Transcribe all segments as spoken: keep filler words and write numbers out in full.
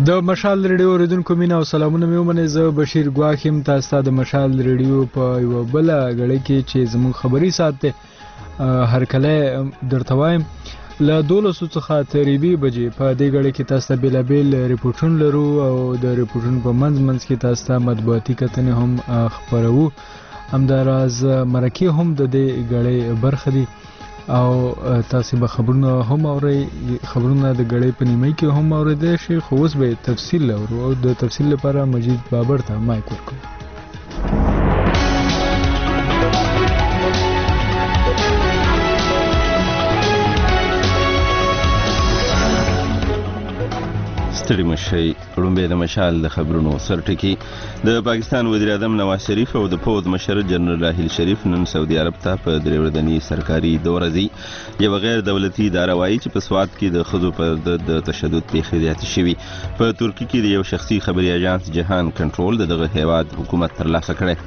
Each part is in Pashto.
د مشال ریډیو اوریدونکو مینه او سلامونه مې ومنئ. زه بشیر ګواښ یم. تاسو ته د مشال ریډیو په یوه بله غړۍ کې چې زموږ خبري ساعت دی هر کله درته وایم له دولسو څخه تر یوې بجې په دې غړۍ کې تاسو ته بېلابېل ریپورټونه لرو او د ریپورټونو په منځ منځ کې تاسو ته مطبوعاتي کتنې هم خپروو. همداراز مرکې هم د دې غړۍ برخه دي او تاسو به خبرونه هم اورئ. خبرونه د غړۍ په نیمه کې هم اوریدای شئ، خو اوس به تفصیل اورو او د تفصیل لپاره مجید بابر ته مایک ورکوم. ستړي مشئ. وړومبی د مشال د خبرونو سرټکي. د پاکستان وزیر اعظم نواز شریف او د پوځ مشر جنرال راحیل شریف نن سعودي عرب ته په درې ورځني سرکاري دوره ځي. یوه غیر دولتي اداره وایي چې په سوات کې د ښځو پر د تشدد پیښې زیاتې شوي. په ترکي کې د یو شخصي خبري اژانس جهان کنټرول د دغه هیواد حکومت ترلاسه کړی.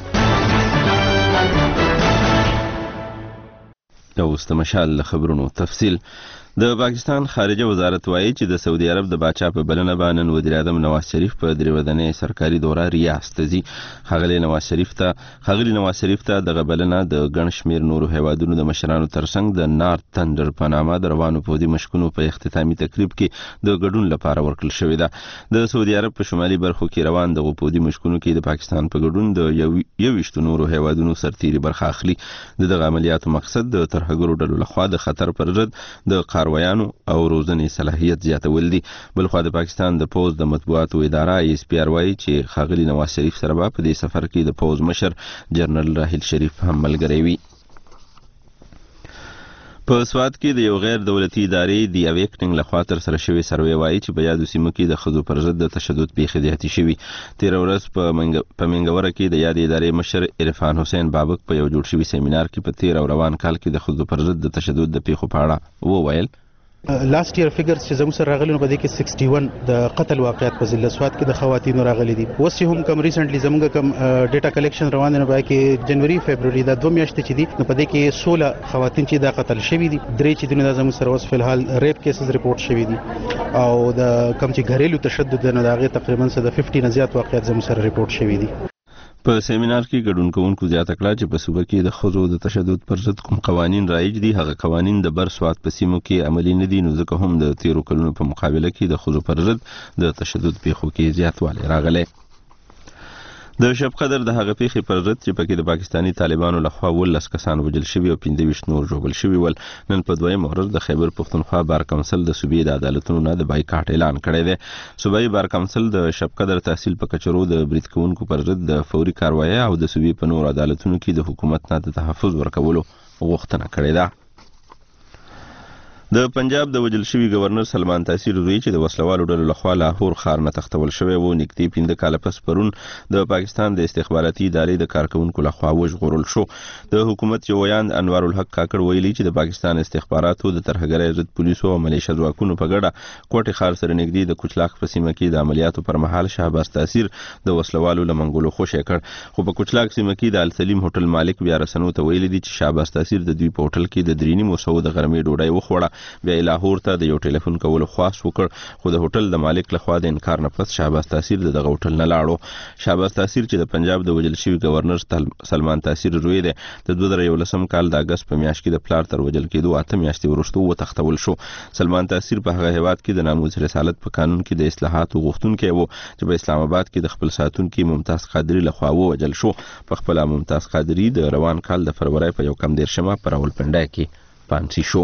اوس د مشال د خبرونو تفصیل. د پاکستان خارجه وزارت وایي چې د سعودي عرب د باچا په بلنه باندې نن وزیر اعظم نواز شریف په درې ورځنۍ سرکاري دوره ریاض ته ځي. ښاغلی نواز شریف ته ښاغلي نواز شریف ته دغه بلنه د ګڼ شمېر نورو هیوادونو د مشرانو ترڅنګ د نارت تندر په نامه د روانو پوځي مشقونو په اختتامي تقریب کې د ګډون لپاره ورکړل شوې ده. د سعودي عرب په شمالي برخو کې روان دغه پوځي مشقونو کې د پاکستان په ګډون د یوویشتو نورو هیوادونو سرتیري برخه اخلي. د دغه عملیاتو مقصد د ترهګرو ډلو لخوا د خطر پر ضد د کاروایانو او روزنې صلاحیت زیاتول دي. بلخوا د پاکستان د پوځ د مطبوعاتو اداره ایس پی آر وایي چې ښاغلي نواز شریف سره به په دې سفر کې د پوځ مشر جنرال راحیل شریف هم ملګری وي. په سوات کې د یو غیر دولتي ادارې دی اویکنګ لخوا تر سره شوی سروې وایي چې په یادو سیمو کې د ښځو پر ضد د تشدد پیښې زیاتې شوي. تېره ورځ په منګوره کې د یادې ادارې مشر عرفان حسین بابک په یو جوړ شوي سیمینار کې په تېر او روان کال کې د ښځو پر ضد د تشدد د پیښو په اړه وویل. لاست ایئر فګرز چې زموږ سره راغلي نو په دې کې اکسټ ون د قتل واقعیت په ضلع سوات کې د خواتینو راغلي دي. اوس هم کم ریسنټلی زموږ کم ډیټا کلیکشن روان دی نو په کې جنوري فبروري دا دوه میاشتې چې دي نو په دې کې سولہ خواتین چې دا قتل شوي دي. درې چې دونه زموږ سره اوس فلحال ریپ کیسز ریپورت شوي دي او د کم چې غریلو تشدد نه دا غي تقریبا څه د پنځه نه زیات واقعیت زموږ سره ریپورت شوي دي. په سیمینار کې ګډون کوونکو زیاته کړه چې په صوبه کې د ښځو د تشدد پر ضد کوم قوانین رایج دي هغه قوانین د بر سوات په سیمو کې عملي نه دي، نو ځکه هم د تیرو کلونو په مقابله کې د ښځو پر ضد د تشدد پیښو کې زیاتوالی راغلی. د شب قدر د هغه پیښې پر ضد چې پکې د پاکستاني طالبانو لخوا ولس کسان وژل شوي او پنځه ویشت نور ژوبل شوي ول. نن په دویمه ورځ د خیبر پښتونخوا بار کونسل د صوبې د عدالتونو نه د بایکاټ اعلان کړی دی. صوبایي بار کونسل د شب قدر تحصیل په کچرو د برید کوونکو پر ضد د فوري کاروایي او د صوبې په نور عدالتونو کې د حکومت نه د تحفظ ورکولو غوښتنه کړې ده. د پنجاب د وجل شوي گورنر سلمان تاثیر زوی چې د وسلوالو ډلو لخوا لاهور ښار نه تښتول شوی و نږدې پنځه کاله پس پرون د پاکستان د استخباراتي ادارې د کارکونکو لخوا وژغورل شو. د حکومت یو ویاند انوار الحق کاکړ ویلي چې د پاکستان استخباراتو د ترهګرۍ ضد پولیسو او ملیشه ځواکونو په ګډه کوټې ښار سره نږدې د کوچلاک په سیمه کې د عملیاتو پر مهال شهباز تاثیر د وسلوالو له منګولو خوشی کړ. خو په کوچلاک سیمه کې د السلیم هوټل مالک بیا رسنو ته ویلي دي چې شهباز تاثیر د دوی په هوټل کې د درې نیمو سوو د غرمې ډوډۍ وخوړه. بیا لاهور ته د یو ټلیفون کولو خواست وکړ، خو د هوټل د مالک لخوا د انکار نه پس شهباز تاثیر د دغه هوټل نه لاړو. شهباز تاثیر چې د پنجاب د وجل شوي گورنر سلمان تاثیر زوی دی د دوه زره یولسم کال د اګست په میاشت کې د پلار تر وجل کېدو اته میاشتې وروسته وتښتول شو. سلمان تاثیر په هغه هیواد کې د ناموس رسالت په قانون کې د اصلاحاتو غوښتونکی و چې په اسلام آباد کې د خپل ساتونکي ممتاز قادری لخوا ووجل شو. په خپل ممتاز قادری د روان کال د فروری په یو کم دیرشمه په راولپنډۍ کې پانسي شو.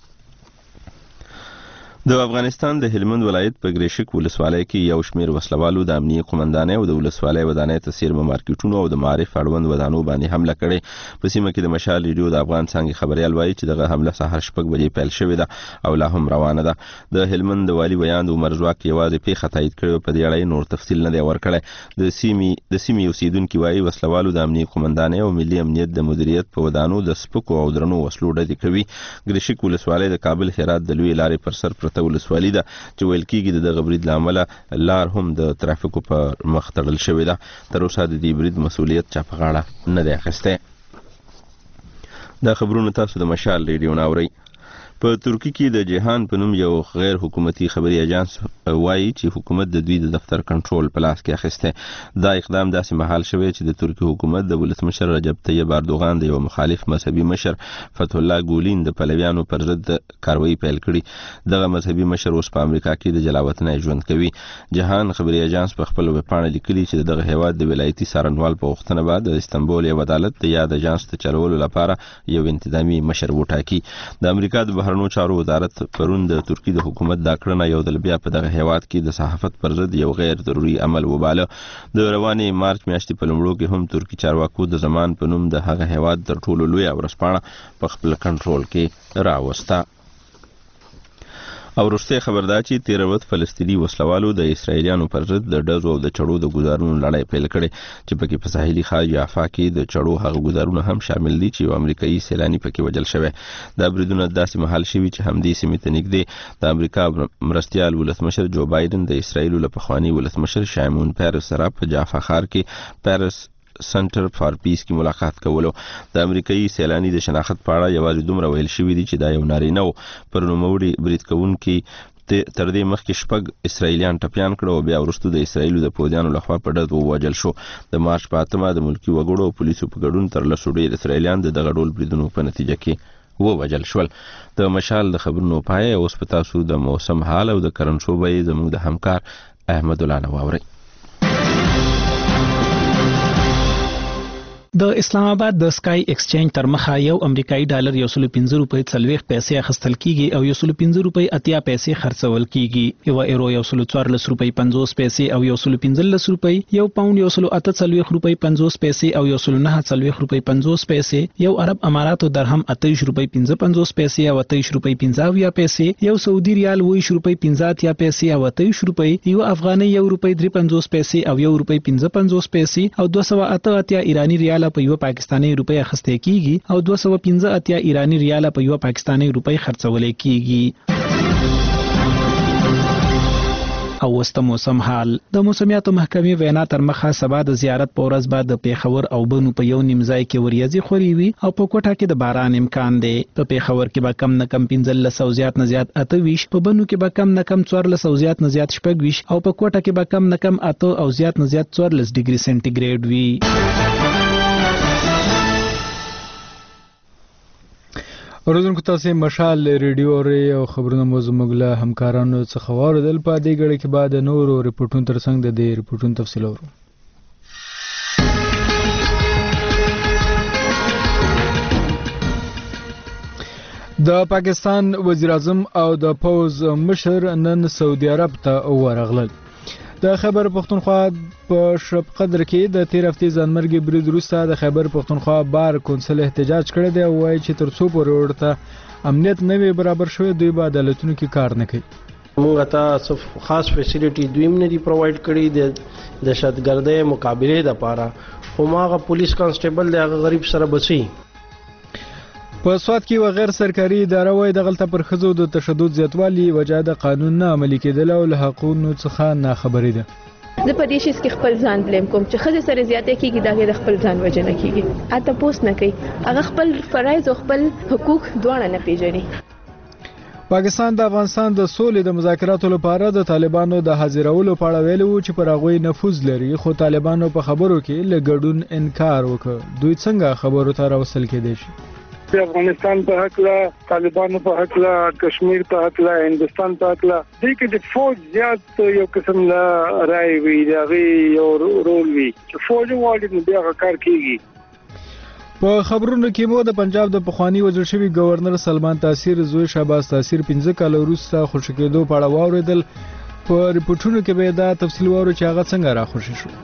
د افغانستان د هلمند ولایت په ګریشک ولسوالۍ کې یو شمېر وسلوالو د امنیه قومندانۍ او د ولسوالۍ ودانۍ ته څیرمه مارکیټونو او د معارف اړوند ودانو باندې حمله کړې. په سیمه کې د مشال ریډیو د افغان څانګې خبریال وایي چې دغه حمله سهار شپږ بجې پیل شوې ده او لا هم روانه ده. د هلمند د والي ویاند عمر ځواک یوازې پیښه تایید کړې، په دې اړه نور تفصیل نه دی ورکړی. د سیمې د سیمې اوسیدونکي وایي وسلوالو د امنیه قومندانۍ او ملي امنیت د مدیریت په ودانو د سپکو او درنو وسلو ډزې کوي. ګریشک ولسوالۍ د کابل هرات د لوی لارې پر سر پرته ولسوالي ده چې ویل کېږي د دغه برید له امله لار هم د ترافیکو په مخ تړل شوې ده. تر اوسه د دې برید مسؤلیت چا په غاړه نه دی اخیستی. دا خبرونه تاسو د مشال ریډیو نه اورئ. په ترکی کې د جهان په نوم یو غیر حکومتي خبري اژانس وایي چې حکومت د دوی د دفتر کنټرول په لاس کې اخیسته. دا اقدام داسې مهال شوی چې د ترکی حکومت د ولسمشر رجب طیب اردوغان د یو مخالف مذهبي مشر فتح الله ګولین د پلویانو پر ضد کاروایی پیل کړي. دغه مذهبي مشر اوس په امریکا کې د جلاوطنۍ ژوند کوي. جهان خبري اژانس په خپل ویبپاڼه لیکلي چې دغه هیواد د ولایتي څارنوال په غوښتنه بعد د استانبول یو عدالت د یاد اژانس ته چلولو لپاره یو انتظامی مشر وټاکي. د امریکا د بهرنیو چارو وزارت پرون د ترکی د حکومت دا کړنه یو ځل بیا په دغه هیواد کې د صحافت پر ضد یو غیر ضروري عمل وباله. د روانې مارچ میاشتې په لومړو کې هم ترکی چارواکو د زمان په نوم د هغه هیواد تر ټولو لویه ورځپاڼه په خپل کنټرول کې راوسته. او وروسته خبر دا چې تیر ورځ فلسطیني وسلوالو د اسرایلیانو پر ضد د ډزو او د چړو د ګزارونو لړۍ پیل کړې چې پکې په ساحلي ښار یافا کې د چړو هغه ګزارونه هم شامل دي چې یو امریکایي سیلاني پکې وژل شوی. دا بریدونه داسې مهال شوي چې همدې سیمې ته نږدې د امریکا مرستیال ولسمشر جو بایدن د اسرایلو له پخواني ولسمشر شایمون پیرس سره په جافا ښار کې پیرس سنټر فار پیس کې ملاقات کولو. د امریکایي سیلاني د شناخت په اړه یوازې دومره ویل شوي دي چې دا یو نارینه و. پر نوموړي برید کوونکي تر دې مخکې شپږ اسرایلیان ټپیان کړه او بیا وروسته د اسرایلو د پوځیانو لخوا په ډز ووژل شو. د مارچ په اتمه د ملکي وګړو او پولیسو په ګډون تر لسو ډېر اسرایلیان د دغه ډول بریدونو په نتیجه کې ووژل شول. د مشال د خبرونو پای اوس په تاسو د موسم حال او د کرنسو بیې زموږ د همکار احمد الله نه واورئ. د اسلام آباد د سکای ایکسچینج تر مخه یو امریکایي ډالر یو سل پنځه روپۍ څلوېښت پیسې اخیستل کیږي او یو سل پنځه روپۍ اتیا پیسې خرڅول کیږي. یو ایرو یو سل څوارلس روپۍ پنځوس پیسې او یو سل پنځلس روپۍ. یو پاوند یو سل اته څلوېښت روپۍ پنځوس پیسې او یو سل نهه څلوېښت روپۍ پنځوس پیسې. یو عرب اماراتو درهم اتهیش روپۍ پنځه پنځوس پیسې او اتهیش روپۍ پنځه اویا پیسې. یو سعودي ریال اوویشت روپۍ پنځه اتیا پیسې او اتهیش روپۍ. یو افغاني یو روپۍ درې پنځوس پیسې او یو روپۍ پنځه پنځوس پیسې او دوه سوه اته اتیا ایراني ریال په یو پاکستاني روپۍ اخیستل کیږي او دوه سوه پنځه اتیا ایراني ریال په یو پاکستاني روپۍ خرڅول کیږي. او وسته موسم حال. د موسمیاتو محکمې وینا تر مخه سبا د زیارت په ورځ بعد د پیښور او بنو په یو نیم ځای کې وریځې خوري وي او په کوټه کې د باران امکان دی. په پیښور کې به کم نه کم پنځلس او زیات نه زیات اته ویشت، په بنو کې به کم نه کم څوارلس او زیات نه زیات شپږ ویشت او په کوټه کې به کم نه کم اته او زیات نه زیات څوارلس ډیګري سنټیګریډ وي. اوریدونکو تاسو مشال ریډیو اوري او خبرونه مو زموږ له همکارانو څخه واوریدل. په دې غړي کې بعد نورو ریپورتونو ترڅنګ د دې ریپورتونو تفصیل اورو. د پاکستان وزیر اعظم او د پوز مشر نن سعودي عرب ته ورغلل. د خیبر پختونخوا په شرف قدر کې د تیر هفتې ځانمرګي برید وروسته د خیبر پختونخوا بار کونسل احتجاج کړی دی او وایي چې تر څو پورې ورته امنیت نه وي برابر شوی دوی به عدالتونو کې کار نه کوي. موږ ته خاص فیسیلیټي دویم نه دی پرووایډ کړی د دهشتګردۍ مقابله لپاره، خو ماغه پولیس کانسټیبل د هغه غریب سره بچي. په سواد کې و غیر سرکاري اداره وایي د غلطه پر ښځو د تشدد زیاتوالي وجه د قانون نه عملي کېدل او له حقونو څخه ناخبري ده. زه په دې شي کې خپل ځان بلیم کوم چې ښځې سره زیاته کېږي دا د خپل ځان وجه نه کېږي. اته پوس نه کوي، هغه خپل فرایض او خپل حقوق دواړه نه پیژني. پاکستان د افغانستان د سولې د مذاکراتو لپاره د طالبانو د حاضرولو په اړه ویلي و چې پر هغوی نفوذ لري، خو طالبانو په خبرو کې له ګډون انکار وکړ. دوی څنګه خبرو ته راوصل کېدای شي؟ افغانستان په حق لا، طالبانو په حق لا، کشمیر په حق لا، هندستان په حق لا، دې کې د فوج زیات یو قسم لا رائے وی دغه یو رول وی چې فوج واړي نو بیا کار کوي. په خبرونو کې مو د پنجاب د پخوانی وزیر شوی گورنر سلمان تاثیر زوی شهباز تاثیر پنځه کال وروسته خوشی کېدو په اړه واوریدل. په ریپورتونو کې به دا تفصیل وورو چې هغه څنګه راخوشي شو.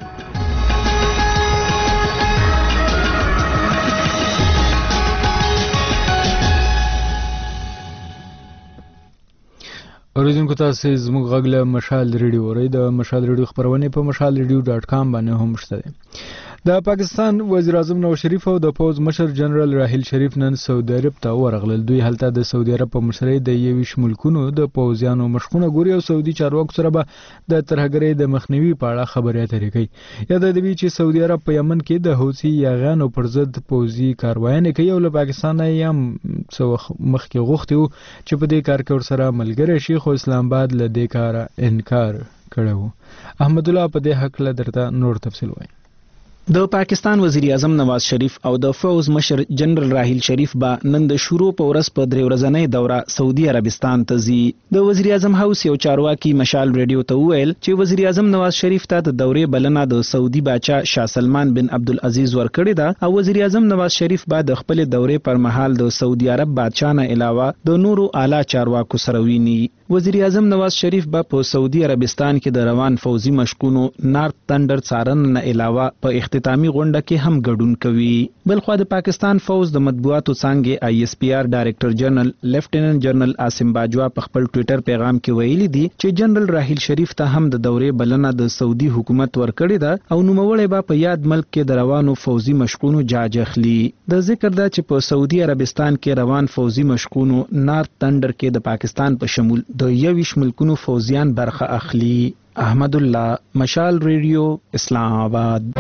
اوریدونکو تاسو زموږ غږ له مشال ریډیو اورئ. د مشال ریډیو خبرونه په مشال ریډیو ډاټ کام باندې هم شته. د پاکستان وزیر اعظم نواز شریف او د پوز مشر جنرال راحیل شریف نن سعودي عرب ته ورغلل. دوی هلته د سعودي عرب په مشرۍ د یویش ملکونو د پوزیانو مشقونه ګوري او سعودي چارواکو سره به د ترهګرۍ د مخنیوي په اړه خبرې اترې کوي. یاد دی چې سعودي عرب په یمن کې د حوثي یاغانو پر ضد پوزي کاروایانې کوي او له پاکستان یې هم څه مخکې غوښتي وو چې په دې کار کې ورسره ملګری شي، خو اسلام آباد له دې کاره انکار کړی وو. احمد الله په دې حق له درته نور تفصیل وایي. د پاکستان وزیر اعظم نواز شریف او د فوز مشر جنرال راحیل شریف به نن د شروع په ورځ په درې ورځنۍ دوره سعودي عربستان ته ځي. د وزیر اعظم هاوس یو چارواکي مشال ریډیو ته وویل چې وزیر اعظم نواز شریف ته د دورې بلنه د سعودي باچا شاه سلمان بن عبدالعزیز ورکړې ده او وزیر اعظم نواز شریف به د خپل دورې پر مهال د سعودي عرب باچا نه علاوه د نورو اعلی چارواکو سره ویني. وزیر اعظم نواز شریف به په سعودي عربستان کې د روان فوزي مشقونو نارت تندر څارنې نه علاوه په اختتامي غونډه کې هم ګډون کوي. بلخوا د پاکستان فوز د مطبوعاتو څانګې آی ایس پی آر ډایریکټر جنرال لیفټیننټ جنرال عاصم باجوا په خپل ټوئیټر پیغام کې ویلي دي چې جنرال راحیل شریف ته هم د دورې بلنه د سعودي حکومت ورکړې ده او نوموړی به په یاد ملک کې د روانو فوزي مشقونو جاج اخلي. د ذکر ده چې په سعودي عربستان کې روان فوزي مشقونو نارت تندر کې د پاکستان په شمول د یویش ملکونو فوزیان برخه اخلي. احمد الله، مشال ریډیو، اسلام آباد.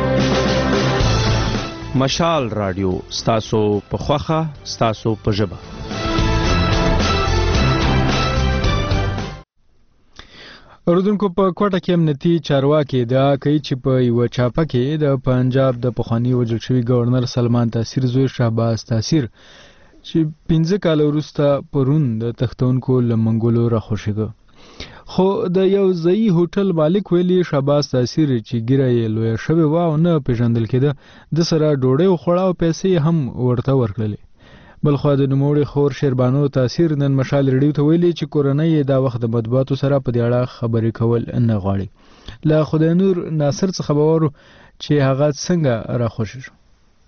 مشال رادیو ستاسو په خوخه ستاسو په ژبه. اوردونکو په کوټه کې امنیتي چارواکي دا کوي چې په یو چاپه کې د پنجاب د پخوانی وژل شوي گورنر سلمان تاثیر زوی شهباز تاثیر چې پنځه کال وروسته پرون د تختونکو له منګولو راخوشېده. خو د یو ځایي هوټل مالک ویلي شهباز تاثیر چې ګیره یې لویه شوې وه او نه پیژندل کېده، د سره ډوډۍ وخوړه او پیسې هم ورته ورکړلې. بلخوا د نوموړي خور شیربانو تاثیر نن مشال ریډیو ته ویلي چې کورنۍ یې دا وخت د مطبوعاتو سره په دې اړه خبرې کول نه غواړي. له خدای نور ناصر څخه به وورو چې هغه څنګه راخوشي شو.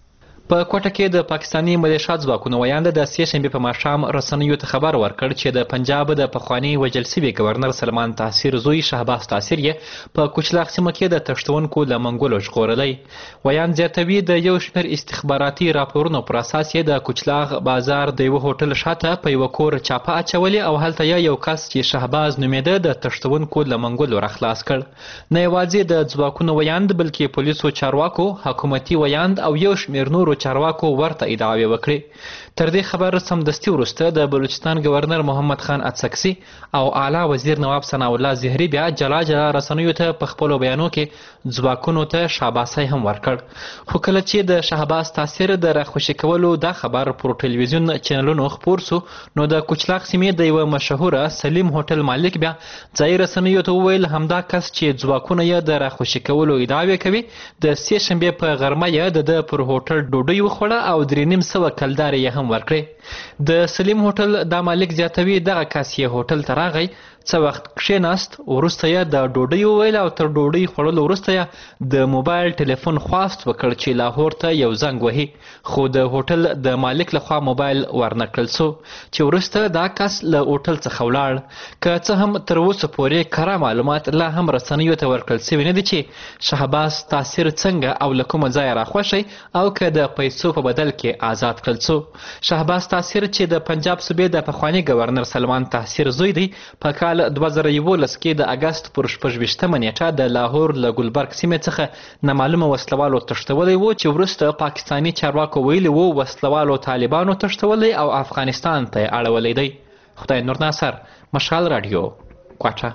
په کوټه کې د پاکستاني ملیشیا ځواکونو ویانده د سې شنبې په ماښام رسنیو ته خبر ورکړ چې د پنجاب د پخوانی وژل شوي گورنر سلمان تاثیر زوی شهباز تاثیر یې په کوچلاغ سیمه کې د تښتونکو له منګولو ژغورلی. ویان زیاتوي د یو شمېر استخباراتي راپورونو پر اساس یې د کوچلاغ بازار د یوه هوټل شاته په یوه کور چاپه اچولې او هلته یې یو کس چې شهباز نومېده د تښتونکو له منګولو راخلاص کړ. نه یوازې د ځواکونو ویاند بلکې پولیسو چارواکو، حکومتي ویاند او یو شمېر نورو چارواکو ورته ادعاوې وکړې. تر دې خبر سمدستي وروسته د بلوچستان گورنر محمد خان اڅکسي او اعلی وزیر نواب ثناء الله زهري بیا جلا جلا رسنیو ته په خپلو بیانو کې ځواکونو ته شاباسي هم ورکړ. خو کله چې د شهباز تاثیر د راخوشي کولو دا خبر پر ټلویزیون چینلونو خپور سو، نو د کوچلاغ سیمې د یوه مشهوره سلیم هوټل مالک بیا ځایي رسنیو ته وویل همدا کس چې ځواکونه یې د راخوشي کولو ادعاوې کوي د سې شنبې په غرمه یې د ده پر هوټل ډوډۍ وخوړه او درې نیم سوه کلدارې یې هم ورکړې. د سلیم هوټل دا مالک زیاتوي دغه کس یې هوټل ته راغی، څه وخت کښېناست، وروسته یې د ډوډۍ وویل او تر ډوډۍ خوړلو وروسته یې د موبایل ټلیفون خواست وکړ چې لاهور ته یو زنګ وهي، خو د هوټل د مالک لخوا موبایل ورنه کړل سو چې وروسته دا کس له هوټل څخه ولاړ. که څه هم تر اوسه پورې کره معلومات لا هم رسنیو ته ورکړل سوي نه دي چې شهباز تاثیر څنګه او له کومه ځایه راخوشی او که د پیسو په بدل کې آزاد کړل سو. شهباز تاثیر چې د پنجاب صوبې د پخواني گورنر سلمان تاثیر زوی دی، په کال دوه زره یولس کې د اګست پر شپږ ویشتمه نیټه د لاهور له ګلبرګ سیمې څخه نامعلومه وسلوالو تښتولی و چې وروسته پاکستاني چارواکو ویلي وو وسلوالو طالبانو تښتولی او افغانستان ته یې اړولی دی. خدای نور ناصر، مشال راډیو، کوټه.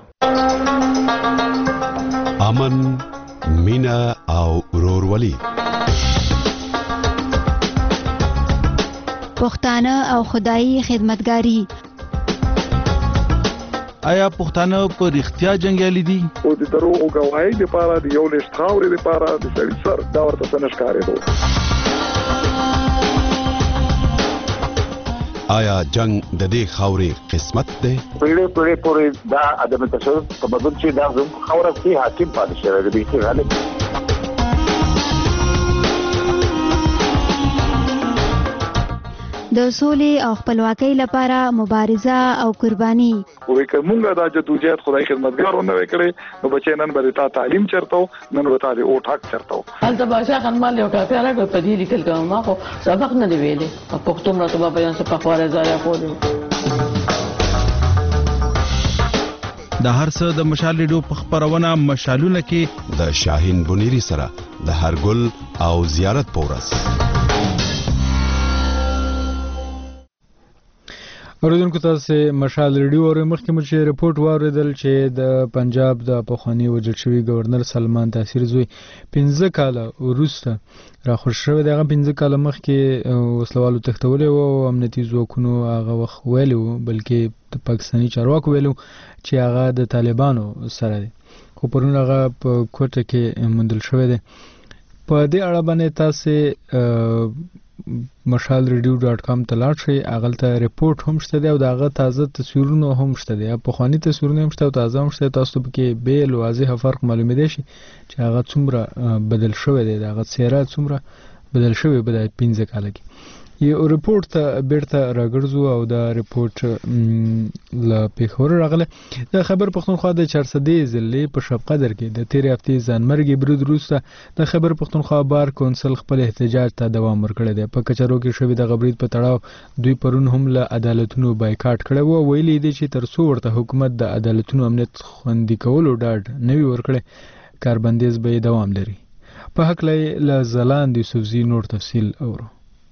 امن، مینه او ورورولي، پښتانه او خدایي خدمتګاري. آیا پښتانه په رښتیا جنګیالي دي؟ او د دروغو ګواهۍ لپاره د یو لښت خاورې لپاره د سړي سر دا ورته څه نه ښکارېدو. آیا جنگ د دې خاورې قسمت دی؟ پیړۍ پیړۍ پورې دا عدم تشدد په بدل چې دا زموږ خاوره کې حاکم پاتې شوی دی. بیخي غالب د سولې او خپلواکۍ لپاره مبارزه او قرباني. وې کومه دا جدوجہد خدای خدمتګارونه وکړي نو بچی نن به تا تعلیم چرته نن به تا د اوټ حق چرته هلته باشا خنمال یو کافي راغی په دې لیکل کوم ما خو سبق نه دی ویلې پښتو مرته په بیان څه په خواره ځای کوو. د هر څه د مشال ریډیو په خبرونه مشالونه کې د شاهین بنيري سره د هرګل او زیارت پورس. اوریدونکو تاسو مشال ریډیو او مخکې مو چې رپورت واوریدل چې د پنجاب د پخوانی وجل شوی گورنر سلمان تاثیر زوی پنځه کاله وروسته راخوش شوی دغه پنځه کاله مخکې وسلوالو تختولې او امنیتي ځواکونو هغه وخت ویلو بلکې د پاکستاني چارواکو ویلو چې هغه د طالبانو سره دی خو پرون هغه په کوټه کې موندل شوی دی. په دې اړه باندې تاسو مشال ریډیو ډاټ کام ته لاړ شئ هغلته ریپورت هم شته دی او دغه تازه تصویرونه هم شته دی پخواني تصویرونه هم شته او تازه هم شته تاسو پکې بیل واضح فرق معلومېدای شي چې هغه څومره بدل شوی دی دغه څیره څومره بدل شوی په دې پنځه کال کې. یو ریپورت ته بیرته راګرځو او دا ریپورت ل پیښور راغله د خبر پښتونخوا د چار سدې ضلع په شب قدر کې د تیر هفته ځانمرګي برود وروسته د خبر پښتونخوا بار کونسل خپل احتجاج ته دوام ورکړی دی. په کچرو کې شوی د غبرید په تړاو دوی پرون هم له عدالتونو بایکاټ کړی وو ویلي دي چې تر څو ورته حکومت د عدالتونو امنیت خوندي کولو ډاډ نوي ورکړي کاربندیز به دوام لري. په حق له زلاند یوسفزي نور تفصیل اورو.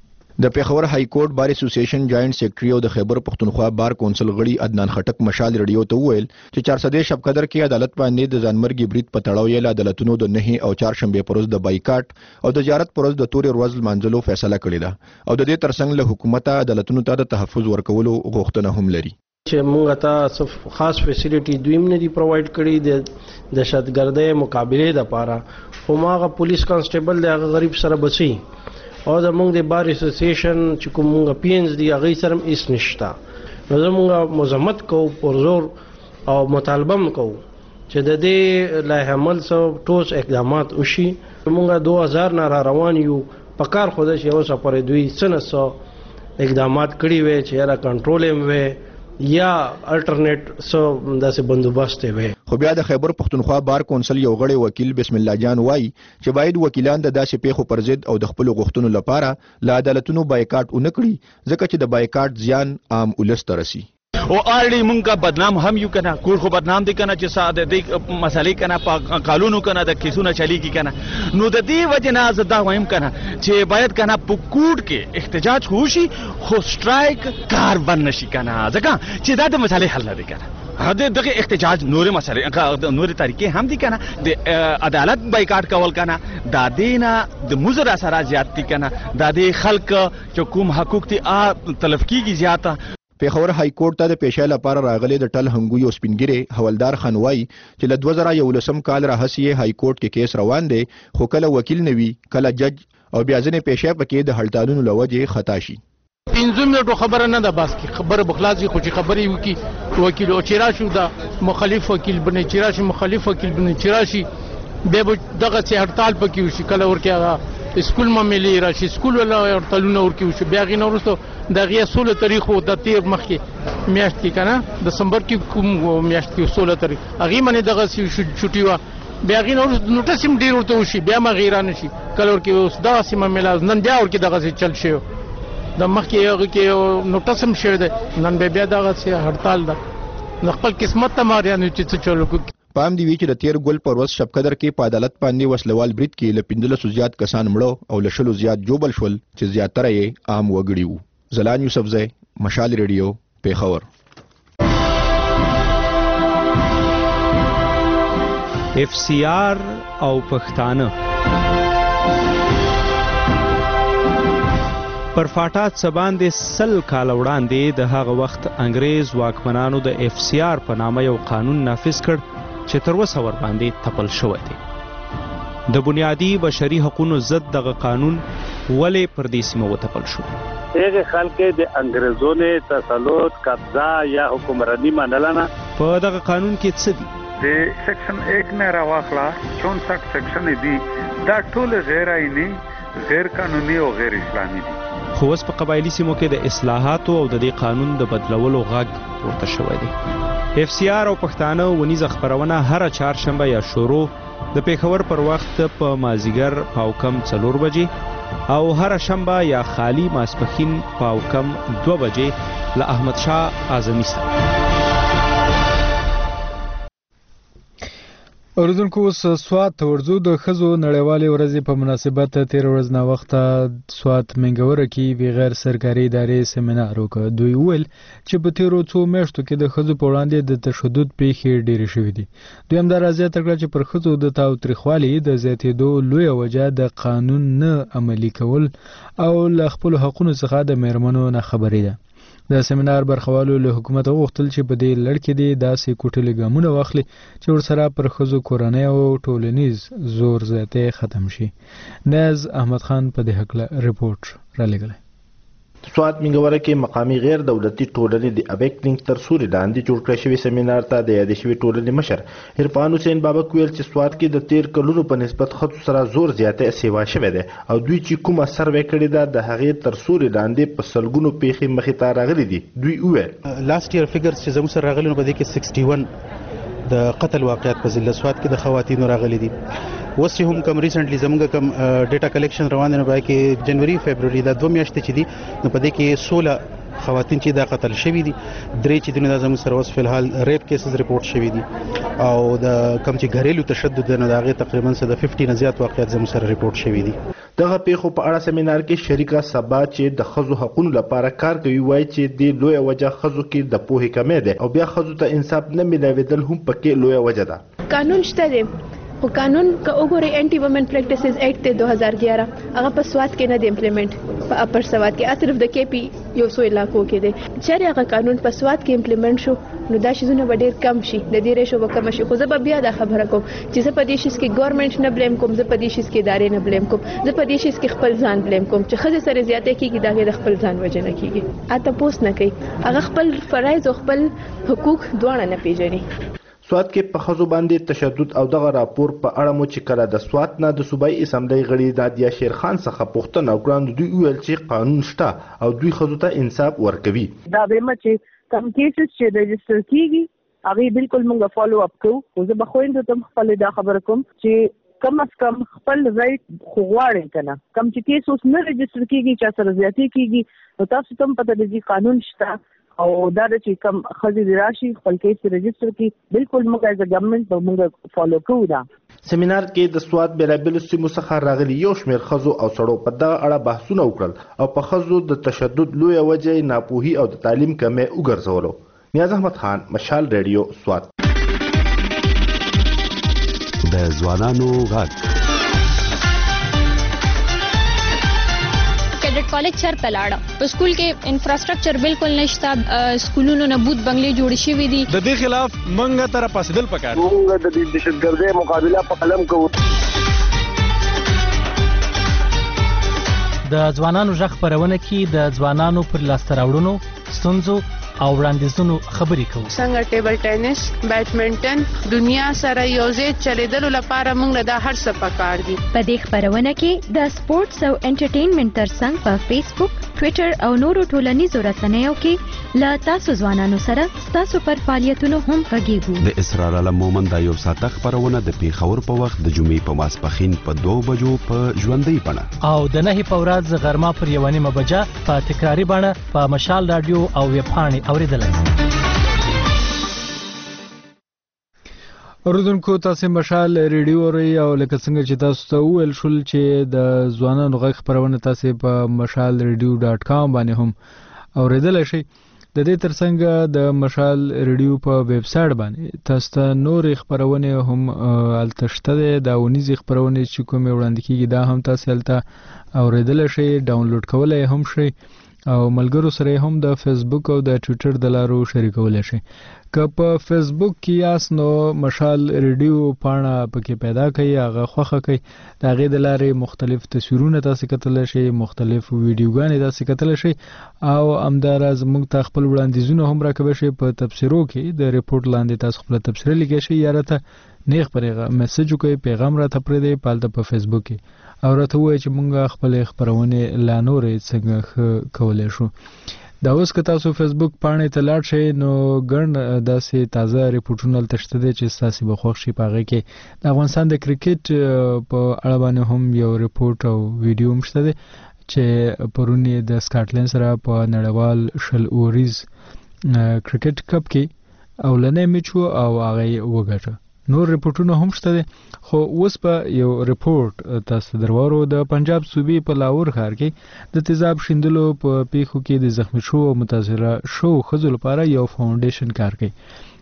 د پیښور های کورټ بار اسوسییشن جاینټ سیکریټری او د خیبر پښتونخوا بار کونسل غړي عدنان خټک مشال ریډیو ته وویل چې چار سدې شب قدر کې عدالت باندې د ځانمرګي برید په تړاو یې له عدالتونو د نه او چار شنبه پروز د بایکاټ او د زیارت پروز د تورې ورځ منځلو فیصله کړې ده او د دې ترڅنګ له حکومت عدالتونو ته د تحفظ ورکولو غوښتنه هم لري. چې موږ ته خاص فیسیلیټي دویم نه دی پرووايډ کړی د دهشتګردۍ مقابله لپاره خو ماغه پولیس کانسټیبل د غریب سره بچي او د موږ د بار اسوسییشن چې کومه پینز دی هغه سره هیڅ نشته نو زموږ مزمت کو پرزور او مطالبه کو چې د دې لایحه عمل سو ټوس اقدامات وشي. موږ دوه هزار نه را روان یو په کار خو د یو سفر دوی سنه سو اقدامات کړی وي چې را کنټرول هم وي یا الټرنیټ سو داسې بندوبست وي. خو بیا د خیبر پښتونخوا بار کونسل یو غړی وکیل بسم الله جان وای چې باید وکیلان د داسې پیښو پر ضد او د خپل غوښتنو لپاره له عدالتونو بایکاټ ونکړي ځکه چې د بایکاټ زیان عام ولس ته رسي. او آلریډي مونږه بدنام هم یو کنه کور خو بدنام دي کنه چې ساده دي مسالې کنه په قانونو کنه د کیسونه چلیږي کنه نو د دې وجه نه زدا وایم کنه چې باید کنه په کوټ کې احتجاج وشي خو سټرایک کار بند نشي کنه ځکه چې دا د مسالې حل نه دي کنه هدا دغه احتجاج نور مسالې نور طریقې هم دي کنه د عدالت بایکاټ کول کنه دا دینه د مزر اثرات زیات دي کنه دا د خلک چې کوم حقوق دي ا تلف کیږي زیاته. پیښور های کورټ ته د پیښې لپاره راغلي د ټل هنګوی او سپینګری حوالدار خانوای چې له دوه زره یولسم کال راهسي های کورټ کې کیس روان دی خو کله وکیل نوي کله جج او بیا ځنې پیښې پکې د هړتالونو لوجه خطا شي. پنځه منټو خبره نه ده بس کی خبره بخلاصي خو چې خبرې وکي وکیل او چیرې شو دا مخالف وکیل بنې چیرې شي مخالف وکیل بنې چیرې شي به دغه چې هړتال پکې وشي کله ورکه اسکول ما ملي راشي اسکول ولا هړتالونه ورکه وشي بیا غي نورستو دغه سوله تاریخو د تیر مخکې میاشت کې کنه دسمبر کې کوم میاشت کې سوله تاریخ هغه منه دغه شوټي وا بیا غي نورستو نوټس هم ډیر ورته وشي بیا ما غیرانه شي کله ورکه اوس دا سیمه ملاز نن بیا ورکه دغه چل شي د مخکې هغه کې نوټس هم شوی دی نن بیا دغه هړتال ده نو خپل قسمت ته ماریانو چې چلو کو. پام دی وی چې د تیر ګل پر ورځ شب قدر کې په عدالت باندې وسلوال برید کې ل پندلسو زیات کسان مړو او ل شلو زیات جوبل شول چې زیاتره یې عام وګړي وو. زلان یوسفزی مشال ریډیو پیښور. اف سی آر او پښتانه پر فاټات سباندې سل کال وړاندې د هغه وخت انګريز واکمنانو د اف سی آر په نامه یو قانون نافذ کړ چې تر اوسه ور باندې تپل شوی دی. د بنیادی بشري حقوقو ضد دغه قانون ولې پر دې سیمه وتپل شو؟ هغه خلک د انګريزونو تسلط قبضه یا حکمرانی منلنه. په دغه قانون کې څه دي؟ د سیکشن ایک نه راوخلا چونسठ سیکشن دي دا ټول غیر آئینی غیر قانوني او غیر اسلامي دي. خو اوس په قبایلي سیمو کې د اصلاحاتو او د دې قانون د بدلولو غږ پورته شوی دی. اف سی آر او پښتانه ونیزه خبرونه هر چهارشنبه یا شروع د پیښور پر وخت په مازیګر پاوکم څلور بجې او هر شنبه یا خالی ماسپخین پاوکم دو بجې له احمد شاه اعظمي سره. اوریدونکو اوس سوات ته ورځو. د ښځو نړیوالې ورځې په مناسبت تېره ورځ ناوخته سوات منګوره کې بغیر سرکاري ادارې سیمینار وکړ. دوی وویل چې په تېرو څو میاشتو کې د ښځو په وړاندې د تشدد پیښې ډېرې شوې دي. دوی همدارا زیاته کړه چې پر ښځو د تاوتریخوالي د زیاتېدو لویه وجه د قانون نه عملي کول او له خپلو حقونو څخه د میرمنو نه خبرې ده. د سیمینار برخوالو له حکومت غوښتل چې په دې لړ کې دې داسې کوټلې ګامونه واخلي چې ورسره پر ښځو کورنۍ او ټولنیز زور زیاتی ختم شي. ناز احمد خان په دې هکله رپورټ را لېږلی. سوات منګوره کې مقامي غیر دولتي ټولنې د ابیکټینګ تر سوري لاندې جوړ کړی شوي سیمینار ته د یادې شوي ټولنې مشر عرفان حسین بابک ویل چې سوات کې د تیر کلونو په نسبت ښځو سره زور زیاتی سیوا شوی دی او دوی چې کومه سروې کړې ده د هغې تر سوري لاندې په سلګونو پیښې مخې ته راغلي دي. دوی وویل لاست ایئر فګرز چې زموږ سره راغلي نو په دې کې سکسټي ون د قتل واقعیات په ضلع سوات کې د خواتینو راغلي دي. اوس چې هم کم ریسنټلی زموږ کم ډیټا کلیکشن روان دی نو باید کې جنوري فبروري دا دوه میاشتې چې دي نو په دې کې سولہ خواتین چې دا قتل شوي دي. درې چې دونه دا زموږ سره اوس فلحال ریپ کیسز رپورټ شوي دي او د کم چې غریلو تشدد دی نو د هغې تقریبا څه د ففټي نه زیات واقعیات زموږ سره رپورټ شوي دي. دغه پیښو په اړه سیمینار کې شریکه سبا چې د ښځو حقونو لپاره کار کوي وایي چې د لویه وجه ښځو کې د پوهې کمی دی او بیا ښځو ته انصاف نه میلاوېدل هم پکې لویه وجه ده. قانون شته دی خو قانون که وګورئ انټي وومن پریکټیسز ایکټ دی دو هزار ګیارہ هغه په سوات کې نه دی امپلیمنٹ په اپر سوات کې صرف د کې پی یو څو علاقو کې دی. چېرې هغه قانون په سوات کې امپلیمنٹ شو نو دا شیزونه به ډېر کم شي د دې ریشو به کم شي. خو زه به بیا دا خبره کوم چې زه په دې شیز کې ګورنمنټ نه بلیم کوم زه په دې شیز کې ادارې نه بلیم کوم زه په دې شیز کې خپل ځان بلیم کوم چې ښځې سره زیاتی کېږي دا د خپل ځان وجه نه کېږي. اته پوس نه کوي هغه خپل فرایض او خپل حقوق دواړه نه پیژني. سوات کې په ښځو باندې تشدد او دغه راپور په اړه مو چې کله د سوات نه د صوبایي اسمبلی غړي نادیه شیرخان څخه پوښتنه وکړه دوی وویل چې قانون شته او دوی ښځو ته انصاف ورکوي. دا به چې کم کیسز چې رجسټر کیږي هغه بالکل موږ فالو اپ کوو. خو زه به خویندو ته خپل دا خبره کوم چې کم از کم خپل رائټ خو غواړئ کنه کم چې کیس اوس نه رجسټر کیږي چا سره زیاتی کیږي نو تاسو ته پته دی قانون شته او دا چې کم خځې دی راشي خپل کیس رجسټر کی بالکل موږ ایز ا ګورنمنت به موږ فالو کوو. دا سیمینار کې د سوات بیلابیلو سیمو څخه راغلي یو شمېر ښځو او سړو په دغه اړه بحثونه وکړل او په ښځو د تشدد لویه وجه ناپوهي او د تعلیم کمی وګرځولو. نیاز احمد خان مشال ریډیو سوات. د ځوانانو غږ کیډټ کالج چرته لاړه په سکول کې انفراستراکچر بالکل نشته سکولونو نه بوت بنگلې جوړ شوي دي. د دې خلاف منګه تر پاسدل پکار موږ د دهشتګردۍ مقابله په قلم کوو. د ځوانانو غږ خپرونه کې د ځوانانو پر لاسته راوړنو ستونزو او وړاندیزونو خبرې کوو. څنګه ټیبل ټینس بیډمنټن دنیا سره یوځای چلیدلو لپاره موږ له دا هر څه پکار دي. په دې خپرونه کې د سپورتس او انټرټینمنټ ترڅنګ په فیسبوک ټویټر او نورو ټولنیزو رسنیو کې له تاسو ځوانانو سره تاسو پر فعالیتونو هم غږیږو. د اسرار علم مومن دا یو ساعته خپرونه د پیښور په وخت د جمعې په ماسپښین په دوه بجو په ژوندۍ بڼه او د نهې په ورځ غرمه پر یوه نیمه بجه په تکراري بڼه په مشال راډیو او ویبپاڼې اوریدلی شئ. اوریدونکو تاسو مشال ریډیو اورئ او لکه څنګه چې تاسو ته وویل شول چې د ځوانانو غږ خپرونه تاسو په مشال ریډیو ډاټ کام باندې هم اوریدلی شئ. د دې ترڅنګ د مشال ریډیو په ویب سایټ باندې تاسو ته نورې خپرونې هم هلته شته دی. دا اونیزې خپرونې چې کومې وړاندې کېږي دا هم تاسو هلته اوریدلی شئ ډاونلوډ کولی هم شئ او ملګرو سره هم د فیسبوک او د ټویټر د لارو شریکولی شئ. که په فیسبوک کې یاست نو مشال ریډیو پاڼه پکې پیدا کړئ هغه خوښه کړئ د هغې د لارې مختلف تصویرونه تاسې کتلی شئ مختلف ویډیوګانې تاسې کتلی شئ او همداراز موږ ته خپل وړاندیزونه هم راکوی شئ. په تبصرو کې د ریپورټ لاندې تاسو خپله تبصره لیکلی شئ یا راته نیغ پرېغه میسج وکړئ پیغام راته پرېږدئ پالته په فیسبوک کې او راته ووایئ چې موږ خپلې خپرونې لا نورې څنګه ښه کولی شو. دا اوس که تاسو فیسبوک پاڼې ته لاړ شئ نو ګڼ داسې تازه ریپورټونه هلته شته دی چې ستاسې به خوښ شي. په هغې کې د افغانستان د کرکټ په اړه باندې هم یو ریپورټ او ویډیو هم شته دی چې پرون یې د سکاټلند سره په نړیوال شل اوریز کرکټ کپ کې اولنی میچ و او هغه یې وګټه. نور ریپورټونه هم شته دي خو اوس په یو ریپورټ تاسو درورو د پنجاب صوبې په لاهور ښار کې د تیزاب شیندلو په پیښو کې د زخمی شو او متاثره شو ښځو لپاره یو فاونډیشن کار کوي.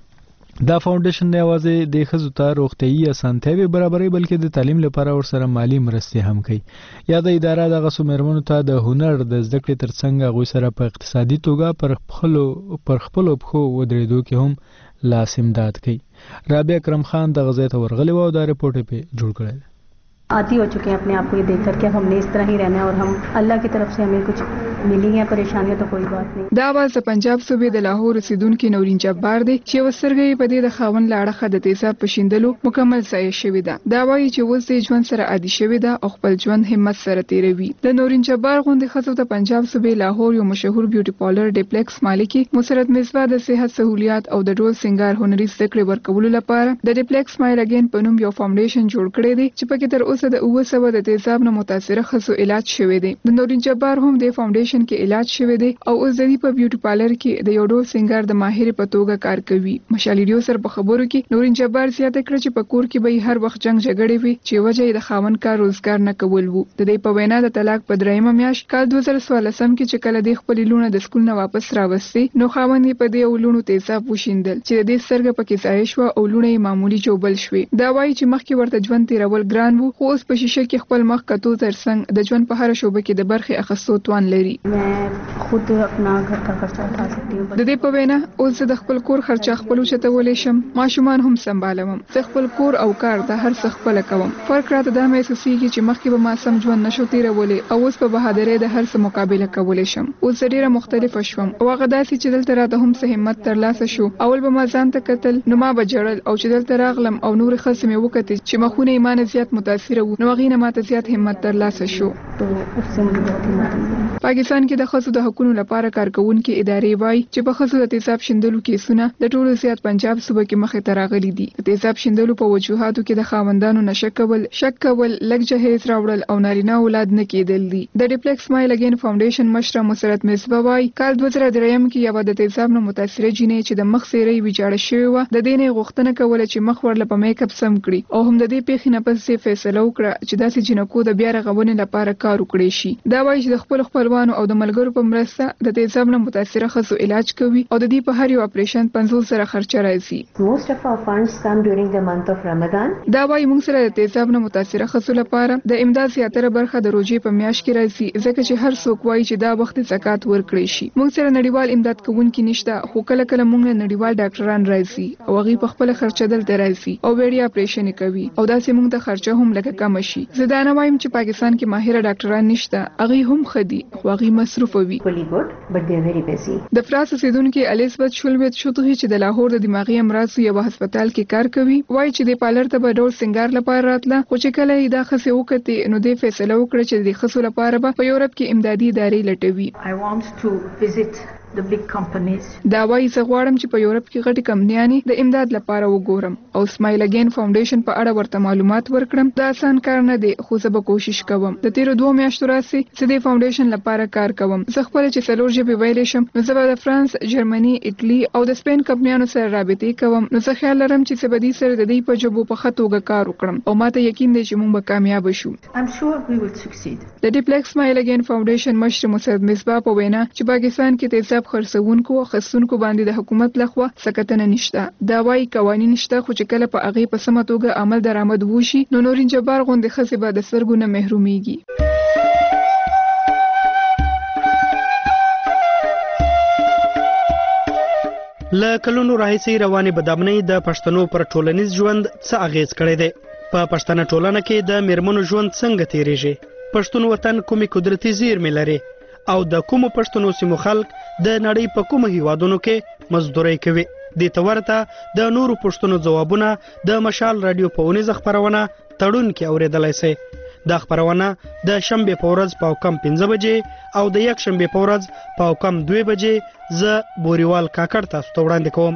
دا فاونډیشن نه یوازې د ښځو ته روغتیايي اسانتیاوې برابروي بلکې د تعلیم لپاره ورسره مالي مرستې هم کوي. یاده اداره دغه څومېرمنو ته د هنر د زده کړې ترڅنګ هغوی سره په اقتصادي توګه پر خپلو پر خپلو پښو ودرېدو کې هم لاس امداد کوي. رابعه اکرم خان د غزې ته ورغلی و او دا رپورټ یې پې جوړ کړی دی. आती हो चुके हैं अपने आप को ये देखकर कि हमने इस तरह ही रहना है और हम अल्लाह की तरफ से हमें कुछ मिली है परेशानियां तो कोई बात नहीं. دا आवाज د پنجاب صوبې د لاهور اوسیدونکو نورین جبار دی چې وسرګي په دې د خاون لاړه د تیزاب پښیندلو مکمل ځای شوی ده. دا وایي چې اوس د ژوند سره عادي شوی ده او خپل ژوند همت سره تیروي. د نورین جبار غوندې خزو د پنجاب صوبې لاهور یو مشهور بیوټي پارلر ډیپلیکس مالکي مسرت مصباح د صحت سہولیات او د ډول سنگار هنري زده کړې ورکولو لپاره د ډیپلیکس مایل اگین په نوم یو فاونډیشن جوړ کړی دی چې پکې تر اوسه د اوه سوه د تیزاب نه متاثره خزو علاج شوی دی. د نورین جبار هم د فاونډیشن کې علاج شوی دی او اوس د دې په بیوټي پارلر کې د یو ډول سنگار د ماهر په توګه کار کوي. مشالریو سره په خبرو کې نورین جبار زیاته کړ چې په کور کې به هر وخت جنگ جګړې وي چې وجه یې د خاون کار روزګار نه کول وو. د دې په وینا د طلاق په دریمه میاشت کال دوه زره څوارلسم کې چې کله د خپل لونه د سکول نه واپس راوستي نو خاون یې په دې ولونو تیزاب وشیندل چې د دې سرګه پکې ځای شو او لونه یې معمولی جوبل شوې. دا وایي چې مخکې ورته ژوند تیرول ګران وو خو اوس په شیشه کې خپل مخ کتو ترڅنګ د ژوند په هر شوبه کې د برخې اخیستو توان لري. خود अपना घर का खर्चा उठा सकती हूँ. د دې په وینا اوس د خپل کور خرچه خپل چتولې شم ماشومان هم سمبالوم زه خپل کور او کار د هر څه خپل کوم. فرق راته دا محسوسیږي چې مخکې به ما سم ژوند نشو تیرولې او اوس په بهادرۍ د هر څه مقابله کولې شم. اوس ډیره مختلفه شوم او هغه داسې چې دلته راته هم څه همت ترلاسه شو. اول به ما ځان ته کتل نو ما به ژړل او چې دلته راغلم او نور خلک مې وکتل چې مخونه ایمان زیات متاثر وو نو هغې نه ماته زیات همت ترلاسه شو. پاکستان کې د ښځو د حقوقو لپاره کارکونکو ادارې وایي چې په ښځو د تیزاب شیندلو کیسونه د ټولو زیات پنجاب صوبه کې مخې ته راغلي دي. د تیزاب شیندلو په وجوهاتو کې د خاوندانو نشه کول شک کول لږ جهیز راوړل او نارینه اولاد نه کېدل دي. د ډیپلیکس مایل اگین فاونډیشن مشره مسرت مصباح وایي کال دوه زره دریم کې یو د تیزاب نه متاثره جینۍ چې د مخ سیرې ویجاړه شوې وه د دې نه غوښتنه کوله چې مخ ورله په میک اپ سم کړي او هم د دې پیښې نه پس یې فیصله وکړه چې داسې جنکو د بیا رغونې لپاره کار وکړي شي. دا وایي چې د خپل خپلوانو او د ملګرو په مرسته د تیزاب نه متاثره ښځو علاج کوي او د دې په هر یو اپریشن پنځوس زره خرچه راځي. Most of our funds come during the month of Ramadan. دا وایي موږ سره د تیزاب نه متاثره ښځو لپاره د امداد زیاتره برخه د روژې په میاشت کې راځي ځکه چې هر څوک وایي چې دا وخت زکات ورکړي شي. موږ سره نړیوال امداد کوونکي نشته خو کله کله موږ نه نړیوال ډاکټران راځي او هغه په خپل خرچه دلته راځي او وړي اپریشن کوي او داسې موږ د خرچه هم لکه کم شي. زه دا نه وایم چې پاکستان کې ماهر ډاکټران نشته هغه هم خدي خو هغه مصروف وي. د فراس اوسیدونکو الیزابت شولویت شوتغي چې د لاهور د دماغي امراض یو هسپتال کې کار کوي وایي چې د پالر ته به ډول سنگار لپاره راتله خو چې کله یې دا خسه وکړي نو د فیصله وکړه چې د خصو لپاره به په یورپ کې امدادي ادارې لټوي. I want to visit the big companies. دا وایي زه غواړم چې په یورپ کې غټي کمپنیانې د امداد لپاره وګورم او سمایل اگین فاونډیشن په اړه ورته معلومات ورکړم. دا آسان کار نه دی خو زه به کوشش کوم. د تیرو دوه میاشتو راځي چې د فاونډیشن لپاره کار کوم. زه خپل چې څلور ژبې ویلې شم نو زه به د فرانس، جرمني، ایټالي او د سپین کمپنیانو سره رابطې کوم. نو زه خیال لرم چې سبدي سره د دې په جوبو په خطوګه کار وکړم او ماته یقین دی چې موږ به کامیاب شو. I'm sure we will succeed. د ډیپلیکس سمایل اگین فاونډیشن مشر مسعود مصباح په وینا چې پاکستان کې تیزاب خرڅونکو او خصونکو باندې د حکومت لخوا سکتنه نشته. دا وایي قوانین شته خو چې کله په هغه په سمه توګه عمل درآمد وشي نو نورین جبار غوندې ښځې به د سترګو نه محرومیږي. له کلونو راهیسې روانې بدامنۍ د پښتنو پر ټولنیز ژوند څه اغیز کړی دی؟ په پښتنه ټولنه کې د میرمنو ژوند څنګه تیریږي؟ پښتون وطن کومې قدرتي زیرمې لري او د کومو پښتنو سیمو خلک د نړۍ په کومو هیوادونو کې مزدوري کوي؟ دې ته ورته د نورو پوښتنو ځوابونه د مشال رادیو په اونیزه خپرونه تړون کې اورېدلی سئ. دا خپرونه د شنبې په ورځ په کم پنځه بجې او د یک شنبې په ورځ په کم دوه بجې زه بوریوال کاکړ تاسو ته وړاندې کوم.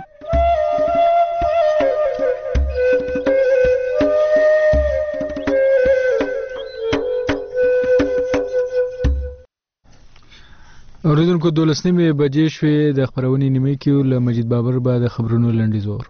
اوریدونکو دولس نیمې بجې شوې د خپرونې نیمه کې له مجید بابر به د خبرونو لنډیز وورو.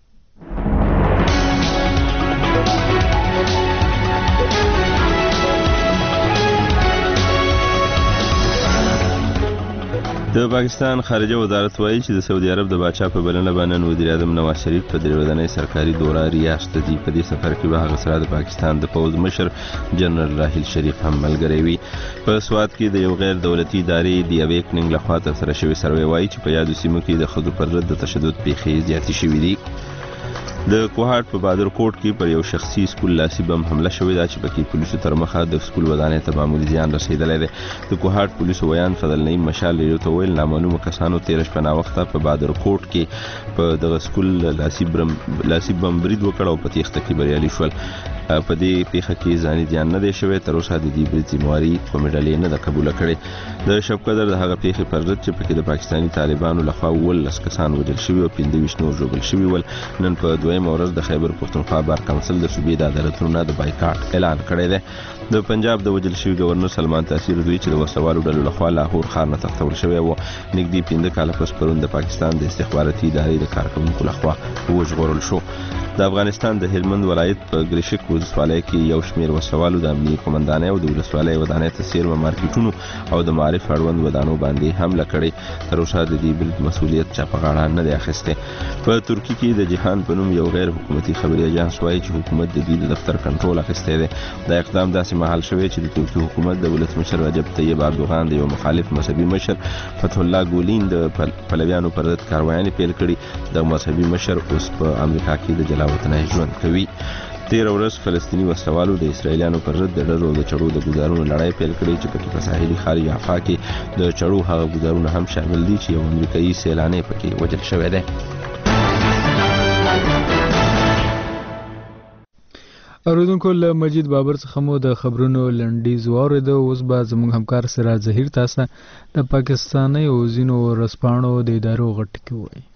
د پاکستان خارجه وزارت وایي چې د سعودي عرب د باچا په بلنه باندې وزیر اعظم نواز شریف په درې ورځنۍ سرکاري دوره ریاض ته ځي. په دې سفر کې به هغه سره د پاکستان د پوځ مشر جنرال راحیل شریف هم ملګری وي. په سوات کې د یو غیر دولتي ادارې د اویکننګ لخوا ترسره شوی سروې وایي چې په یادو سیمو کې د ښځو پر ضد د تشدد پیښې زیاتې شوې دي. د کوهاټ په بادر کوټ کې پر یو شخصي سکول لاسي بم حمله شوې ده چې پکې پولیسو تر مخه د سکول ودانۍ ته معمولي زیان رسېدلی دی. د کوهاټ پولیسو ویان فضل نعیم مشال ریډیو ته ویل نامعلومو کسانو تېره شپه ناوخته په بادر کوټ کې په دغه سکول لاسي لاسي بم برید وکړ او په تېښته کې بریالي شول. په دې پیښه کې ځاني زیان نه دی شوی. تر اوسه د دې برید ذمهواري کومې ډلې نه ده قبوله کړې. د شب قدر د هغه پیښې پر ضد چې پکې د پاکستاني طالبانو لخوا اوولس کسان وژل شوي او پنځه ویشت نور ژوبل شوي ول. نن په دویمه ورځ د خیبر پښتونخوا بار کونسل د صوبې د عدالتونو نه د بایکاټ اعلان کړی دی. د پنجاب د وژل شوي گورنر سلمان تاثیر دوی چې د وسلوالو ډلو لخوا لاهور ښار نه تښتول شوی و نږدې پنځه کاله پس پرون د پاکستان د استخباراتي ادارې د کارکوونکو لخوا وژغورل شو. د افغانستان د هلمند ولایت په ګریشک ولسوالۍ کې یو شمېر وسلوالو د امنیې قومندانۍ او د ولسوالۍ ودانۍ ته څیرمه مارکیټونو او د معارف اړوند ودانو باندې حمله کړې. تر اوسه د دې برید مسؤلیت چا په غاړه نه دی اخیستی. په ترکیه کې د جهان په نوم یو غیر حکومتي خبري اژانس وایي چې حکومت د دوی د دفتر کنټرول اخیستی دی. دا اقدام داسې مهال شوی چې د ترکیه حکومت د ولسمشر رجب طیب اردوغان د یو مخالف مذهبي مشر فتح الله ګولین د پلویانو پر ضد کاروایانې پیل کړي. د مذهبي مشر اوس په امریکا کې د جلا وطنۍ ژوند کوي. تېره ورځ فلسطیني وسلوالو د اسرائیلیانو پر ضد د ډزو د چړو د ګزارونو لړۍ پیل کړې چې پکې په ساحلي ښار یافا کې د چړو هغه ګزارونه هم شامل دي چې یو امریکایي سیلانی پکې وژل شوی دی. اوریدونکو له مجید بابر څخه مو د خبرونو لنډیز واورېده. اوس به زموږ همکار سراج ظهیر تاسو د پاکستاني او ځینو ورځپاڼو د ادارو غټ کې وایي.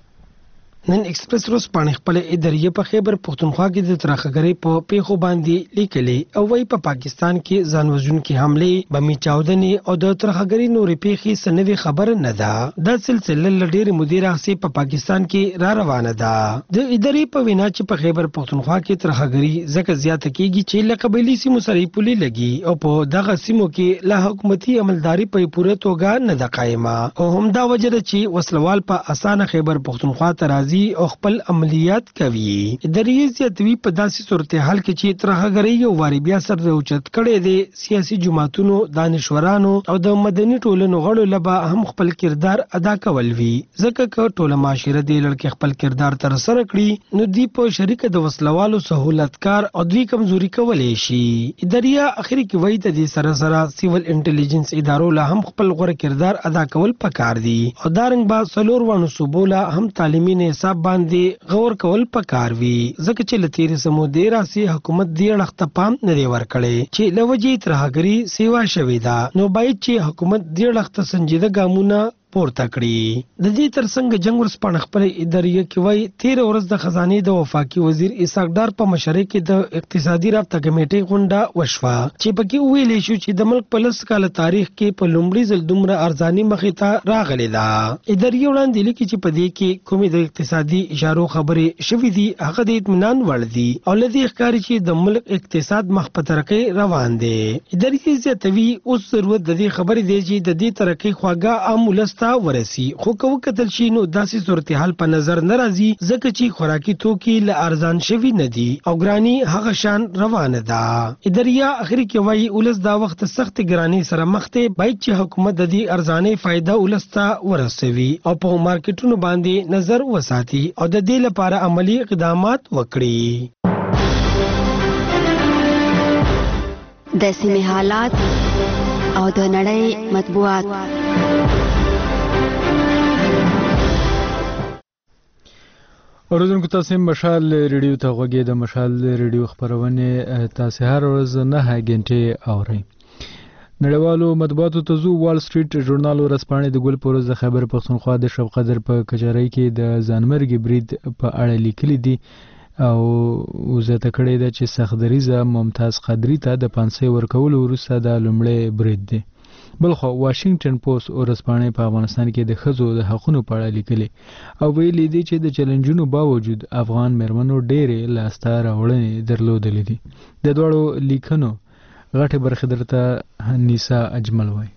نن ایکسپریس روز پاڼې خپل ادارې په خیبر پښتونخوا کې د ترخګرۍ په پیښو باندې لیکلي او وايي په پاکستان کې ځان وژونکي حملې بمي چاودنې او د ترخګرۍ نورې پیښې سنوي خبر نه ده. دا سلسله لډېر مدیر راځي په پاکستان کې را روانه ده. د ادارې په وینا چې په خیبر پښتونخوا کې ترخګرۍ ځکه زیاته کیږي چې له قبایلي سیمو سره پولي لګي او په دغه سیمو کې له حکومتي عملداري په پوره توګه نه ده قائمه او همدا وجه ده چې وسلوال په اسانه خیبر پښتونخوا ته راځي او خپل عملیات کوي. ادارې زیاتوي په داسې صورتحال کې چې ترخګرۍ یو واري بیا سر اوچت کړي دي. سیاسي جماعتونو دانشورانو او د مدني ټولنو غړو لبا هم خپل کردار ادا کول وی. ځکه که ټوله معاشره د لړکې خپل کردار تر سره کړي نو دی په شریکه د وسلوالو سہولتکار او دوی کمزوري کولای شي. ادارې اخري کې وایي د دې سره سره سیول انټيليجنس ادارو لا هم خپل غوړه کردار ادا کول پکار دي او دارنګ با سلور وانه صوبولا هم تعلیمي نصاب باندې غور کول پکار وی. ځکه چې لتیری سمودي راسي حکومت دی لخت پام نه دی ور کړي چې لوجي ترهګری سیوا شوی دا نو باید چې حکومت دی لخت سنجیده ګامونه پورته کړی. د دې ترڅنګ جنگ ورسپانه خپل ادارې کې وای تیر ورځ د خزانه د وفاقي وزیر اسحاق ډار په مشرۍ کې د اقتصادي رابطه کمیټې غونډه وشوه چې پکې ویلې شو چې د ملک په لس کال تاریخ کې په لومړي ځل دومره ارزاني مخې ته راغلي ده. ادارې وړاندې لیکي چې په دې کې کومې د اقتصادي اشارو خبرې شوې دي هغه د اطمینان وړ دي او لدی ښکاري چې د ملک اقتصاد مخ په ترقۍ روان دی. ادارې زیاتوي اوس ضرورت د دې خبرې دی چې د دې ترقۍ خواږه عام ولس ورسی خو کو کتل شي نو داسې صورتحال په نظر ناراضي ځکه چې خوراکي توکي له ارزان شوي نه دي او ګرانی هغه شان روانه ده. ادارې اخري کې وایي ولس دا وخت سخت ګرانی سره مخ ته باید چې حکومت د دې ارزانه فائدہ ولسته ورسوي او په مارکیټونو باندې نظر وساتي او د دې لپاره عملی اقدامات وکړي. د سیمې حالات او د نړۍ مطبوعات. اوریدونکو تاسو مشال ریډیو ته غوږی د مشال ریډیو خبرونه تاسو هر ورځ نه غنټه اورئ. نړیوالو مطبوعاتو ته زو وال سټریټ ژورنال ورسپانې د ګل پروز د خبر پښتونخوا د شب قدر په کچارۍ کې د ځانمرګي برید په اړه لیکلي دي او وزته کړی ده چې سخدریزه ممتاز قدری ته د پانسي ورکول وروسته د لومړی برید دی. بلخو واشنگټن پوسټ ورسپانې په افغانستان کې د خزو د حقوقو په اړه لیکلي او ویلي دي چې د چیلنجونو باوجود افغان مرمنو ډېرې لاسته راوړنې درلودلې دي. د دوړو لیکنو غټه برخه درته نیسا اجمل وای.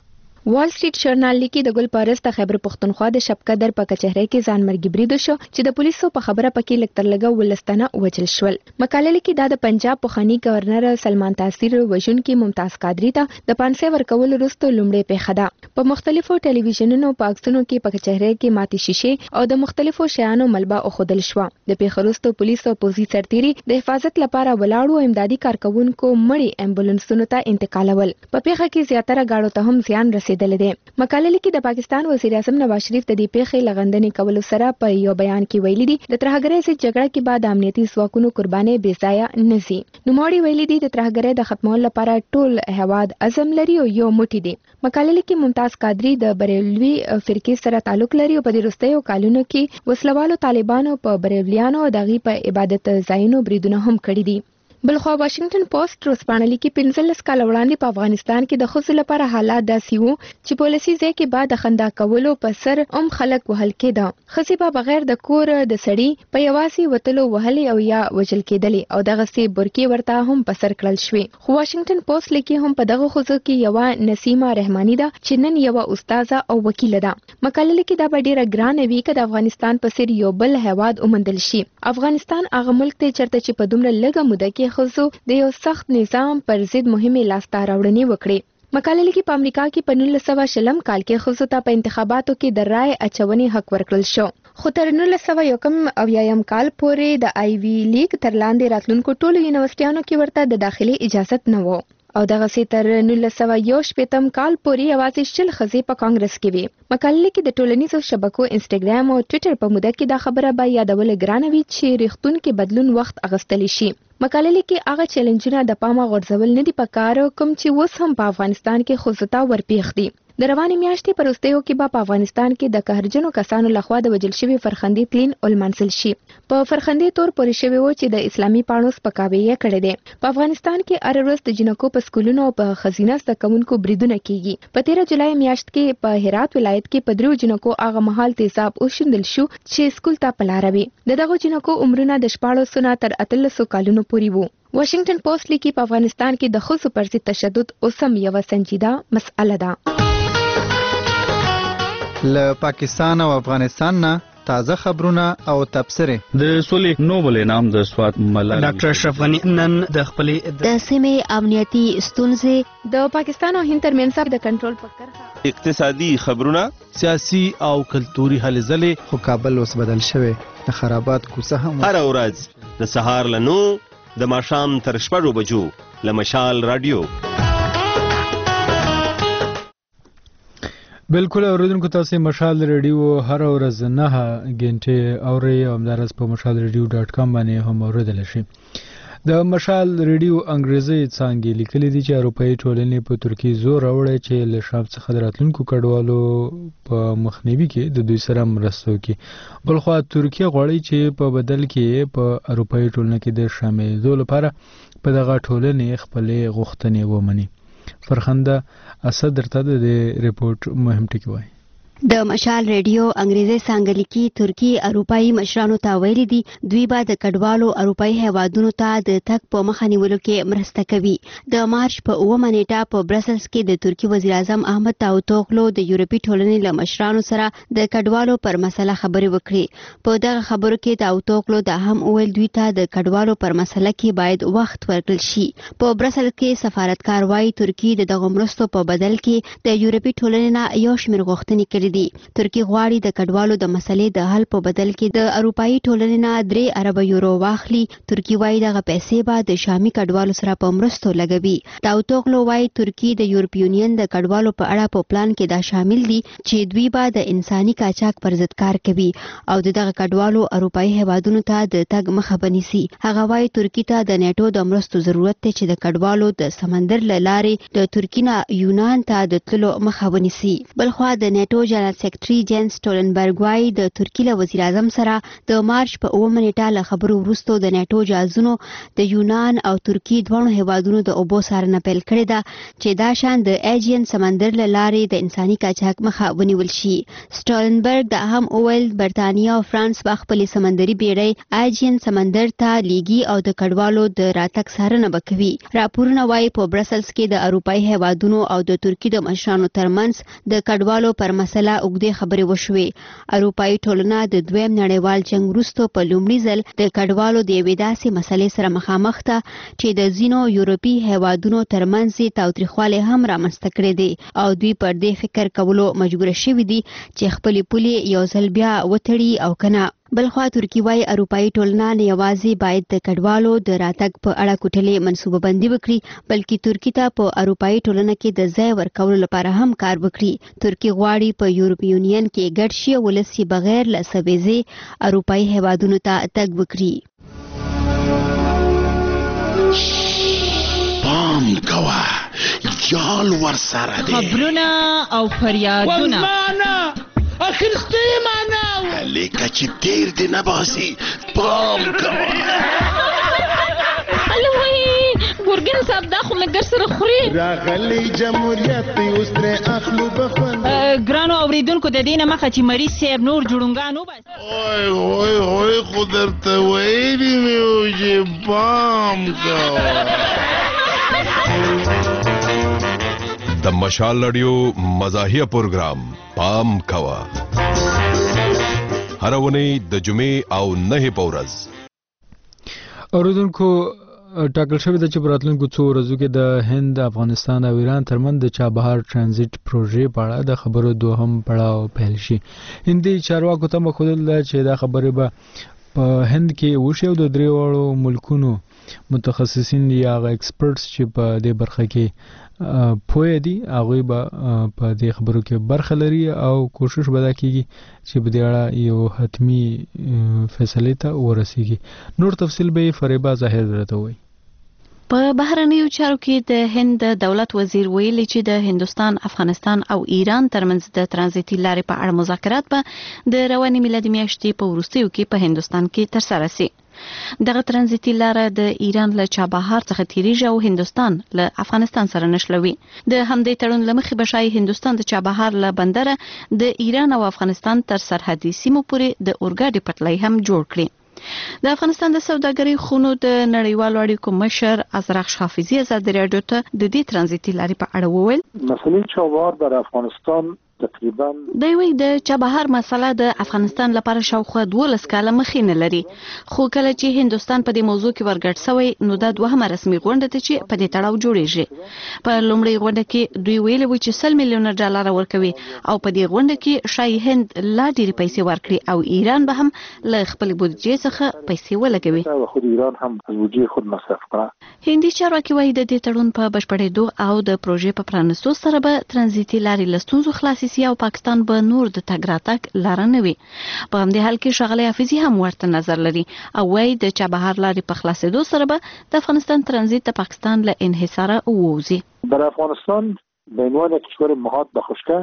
وال سټریټ ژورنال لیکي د ګل پارس د خیبر پښتونخوا د شب قدر په کچهره کې ځانمرګي برید شو چې د پولیسو په خبره پکې لکتر لګو ولستانه وجل شول. مقاله لیکي دا د پنجاب پخوانی گورنر سلمان تاثیر وژن کې ممتاز قادری ته د پانسي ورکول وروسته لومړی پیښه ده. په مختلفو ټلویزیونونو په عکسونو کې په کچهره کې ماتي شیشه او د مختلفو شیانو ملبه او خودل شو. د پیښه وروسته پولیس او پوزي سرتيري د حفاظت لپاره ولاړو امدادي کارکونکو مړي امبولانسونو ته انتقالول. په پیښه کې زیاتره گاډو ته هم زیان رسید. مقاله لیکي د پاکستان وزیر اعظم نواز شریف د دې پیښې لغندنې کولو سره په یو بیان کې ویلي دي د ترهګرۍ ضد جګړه کې بعد امنیتي ځواکونو قرباني بې ځایه نه سي. نوموړي ویلي دي د ترهګرۍ د ختمولو لپاره ټول هواد عزم لري او یو موټی دي. مقاله لیکي ممتاز قادری د بریلوي فرقې سره تعلق لري او په دې وروستیو کالونو کې وسلوالو طالبانو په بریلیانو او دغه په عبادت ځایونو بریدونه هم کړي دي. بلخو واشنگټن پوسټ ورسپانلی کې پنځلس کال وړاندې په افغانستان کې د خصوصي لپاره حالات داسې وو چې پالیسي ځای کې بعد خندا کولو په سر ام خلک وهل کېده. خصي په بغیر د کور د سړی په یواسي وتلو وهلي او یا وجل کېدلې او دغه سي برکی ورته هم په سر کړل شوې. خو واشنگټن پوسټ لیکي هم په دغه خصو کې یو نسیمه رحمانی ده چې نن یو استاد او وکیل ده. مقاله لیکي دا به ډیره ګرانه وي چې د افغانستان په سر یو بل هواد اومندل شي. افغانستان هغه ملک ته چرته چې په دومره لږه موده کې خصو د یو سخت نظام پر ضد مهمه لاسته راوړنې وکړي. مقاله لیکي په امریکا کې په نولس سوه شلم کال کې خصوصا ته په انتخاباتو کې د رائے اچونې حق ورکړل شو. خو تر نولس سوه یوکم او یایم کال پورې د آی وی لیگ تر لاندې راتلونکو ټولو یونیورسيټیانو کې ورته د داخلي اجازه نه و او دغه سي تر نولس سوه یو شپږم کال پورې یوازې شل خزي په کانګرس کې وي. مقاله لیکي د ټولنیزو شبکو انسټاګرام او ټوئیټر په موده کې دا خبره به یادول ګرانه وي چې ریښتون کې بدلون وخت اغستلی شي. مقاله لیکي هغه چیلنجونه د پامه غورځول نه دي پکار کوم چې اوس هم په افغانستان کې خوځتا ورپیښ دي. د روانې میاشتې پر وروستیو کې به په افغانستان کې د قهرجنو کسانو لخوا د وژل شوي فرخندي پلین ولمانځل شي. په فرخندي تور پورې شوی و چې د اسلامي پاڼو سپکاوی یې کړی دی. په افغانستان کې هر ورځ د جنکو په سکولونو او په خزینه زده کوونکو بریدونه کیږي. په تیره جولای میاشت کې په هرات ولایت کې په دریو جنکو هغه مهال تیزاب وشندل شو چې سکول ته په لاره وي. د دغو جنکو عمرونه د شپاړسو نه تر اتلسو کالونو پورې وو. واشنگټن پوسټ لیکي په افغانستان کې د ښځو پر ضد تشدد اوس هم یوه سنجیده مسأله ده. له پاکستان او افغانستان نه تازه خبرونه او تبصرې. د سولې نوبل انعام د سوات ملالۍ ډاکټر اشرف غنی نن د خپلې د سیمې امنیتي ستونزې د پاکستان او هند ترمنځ د کنټرول په کرښه اقتصادي خبرونه سیاسي او کلتوري هلې ځلې. خو کابل اوس بدل شوی د خرابات کوڅه هم هر ورځ د سهار له نو د ماښام تر شپږو بجو له مشال رادیو. بالکل اوریدونکو تاسو مشال ریډیو هر ورځ نه غنټه اوري او همدارس په مشال ریډیو ډاټ کام باندې هم اوریدل شي. د مشال ریډیو انګریزي څانګې لیکلي دي چې اروپאי ټولنې په ترکی زور راوړی چې له شام څخه راتلونکو کډوالو په مخنیوي کې د دوی سره مرسته وکړي. بلخو ترکیه غواړي چې په بدل کې په اروپאי ټولنه کې د شاملېدو لپاره په دغه ټولنې خپلې غوښتنې ومني. فرخنده اسد درته د ریپورت مهم ټکی وای. د مشال ریډیو انګریزي څانګه لیکي ترکی اروپאי مشرانو ته ویلي دي دوی به د کډوالو اروپאי هیوادونو ته د تګ په مخه نیولو کې مرسته کوي. د مارچ په اوومه نیټه په برسلز کې د ترکی وزیر اعظم احمد داوطوغلو د یورپی ټولنې له مشرانو سره د کډوالو پر مسله خبرې وکړې. په دغه خبرو کې داوطوغلو دا هم وویل دوی ته د کډوالو پر مسله کې باید وخت ورکړل شي. په برسلز کې سفارتکار وايي ترکی د دغه مرستو په بدل کې د یورپی ټولنې نه یو شمېر غوښتنې کړي لري دي. ترکی غواړي د کډوالو د مسلې د حل په بدل کې د اروپאי ټولنې نه درې ارب یورو واخلي. ترکی وايي دغه پیسې به د شامي کډوالو سره په مرستو لګوي. داوتوغلو وايي ترکی د یورپ یونین د کډوالو په اړه په پلان کې دا شامل دي چې دوی به د انساني قاچاق پر ضد کار کوي او دغه کډوالو اروپאי هیوادونو ته د تګ مخه بنيسي. هغه وايي ترکی ته د نیټو د مرستو ضرورت دی چې د کډوالو د سمندر له لارې د ترکی نه یونان ته د تللو مخه ونیسي. بلخوا د نیټو جنرال سیکرټري جینس ټولنبرګ وايي د ترکی له وزیر اعظم سره د مارچ په اوومه نیټه له خبرو وروسته د نیټو جهازونو د یونان او ترکی دواړو هیوادونو د اوبو څارنه پیل کړې ده چې دا شان د ایجین سمندر له لارې د انساني قاچاق مخه ونیول شي. سټولنبرګ د هم اویل برتانیا او فرانس په خپل سمندري بیړۍ ایجین سمندر ته لیږي او د کډوالو د راتګ څارنه وکوي. راپورونه وايي په برسلز کې د اروپאי هیوادونو او د ترکی د مشرانو ترمنځ د کډوالو پر مسله اوږدې خبرې وشوې. اروپאי ټولنه د دویم نړیوال جنگ وروسته په لومړي ځل د کډوالو د یوې داسې مسلې سره مخامخ ده چې د ځینو یورپي هیوادونو ترمنځ یې تاوتریخوالی هم رامنځته کړی دی او دوی پر دې فکر کولو مجبور شوي دي چې خپلې پولې یو ځل بیا وتړي او کنه. بلخوا ترکی وايي اروپאי ټولنه نه یوازې باید د کډوالو د راتګ په اړه کوټلې منصوبه بندي وکړي بلکې ترکی ته په اروپאי ټولنه کې د ځای ورکولو لپاره هم کار وکړي. ترکی غواړي په یورپ یونین کې ګډ شي او ولس بغیر له سویزې اروپאי هیوادونو ته تګ وکړي. پام کوه جال ور سره دی خبرونه او فریادونه اخرسته معنا لیکه چې تیر دی نباسي پام کوه. الوی ګورګین صاحب دا خو مې در سره خوري راغلی جمهوریت اوس ترې اخلو بخوند. ګرانو اوریدونکو د دې نه مخه چې مریض صاحب نور جوړونګان وباسي اوی اوی اوی خو درته ویلي مې وو چې پام کوه. د مشال رادیو مزاحیه پروګرام پام کوه هر ونی د جمعې او نه په ورځ. اوریدونکو ټاکل شوی د چې براتلونکو څو ورځو کې د هند افغانستان او ایران ترمنځ د چابهار ترانزیت پروژې په اړه د خبرو دوهم پړاو پیل شي. هندي چارواکو ته مخول ده چې دا خبرې به په هند کې وشي او د دریوړو ملکونو متخصصین یا ایکسپرټس چې په دې برخه کې پوهه دي هغه به په دې خبرو کې برخه لري او کوشش به دا کیږي چې په دې اړه یو حتمی فیصله ته ورسیږي. نور تفصیل به فریبا ظاهر درته وایي. په بهرنیو چارو کې د هند دولت وزیر ویلي چې د هندستان، افغانستان او ایران ترمنځ د ترانزیتي لارې په اړه مذاکرات به د روانې میلادي میاشتې په وروستیو کې په هندستان کې ترسره شي. دغه ترانزیتي لاره د ایران له چابهار څخه تیریږي او هندستان له افغانستان سره نښلوي. د همدې تړون له مخې به شاید هندستان د چابهار له بندره د ایران او افغانستان تر سرحدي سیمو پورې د اورګاډي پټلۍ هم جوړ کړي. د افغانستان د سوداګرۍ خونو د نړیوالو اړیکو مشر ازرخش حافظي ازادي راډیو ته د دې ترانزیتي لارې په اړه وویل. مسلې چابهار در افغانستان تقریبا د وی د چابهار مسله د افغانستان لپاره شاوخوا دولس کاله مخې نه لري، خو کله چې هندستان په دې موضوع کې ورګډ شوی نو دا دوهمه رسمي غونډه ده چې په دې تړاو جوړیږي. په لومړۍ غونډه کې دوی ویلي و چې سل میلیونه ډالر ورکوي او په دې غونډه کې شای هند لا ډېرې پیسې ورکړي او ایران به هم له خپل بودجې څخه پیسې ولګوي. خو ایران هم از بودجې خود مصرف کړه. هندي چارواکي وایي د دې تړون په بشپړېدو او د پروژې په پرانستو سره به ترانزیتي لارې له ستونزو خلاصې سي او پاکستان به نور د تګ راتګ لاره نه وي. په همدې حال کې ښاغلی حافظي هم ورته نظر لري او وایي د چابهار لارې په خلاصېدو سره به د افغانستان ترانزیت د پاکستان له انحصاره ووځي. در افغانستان به عنوان کشور مهات به خشکه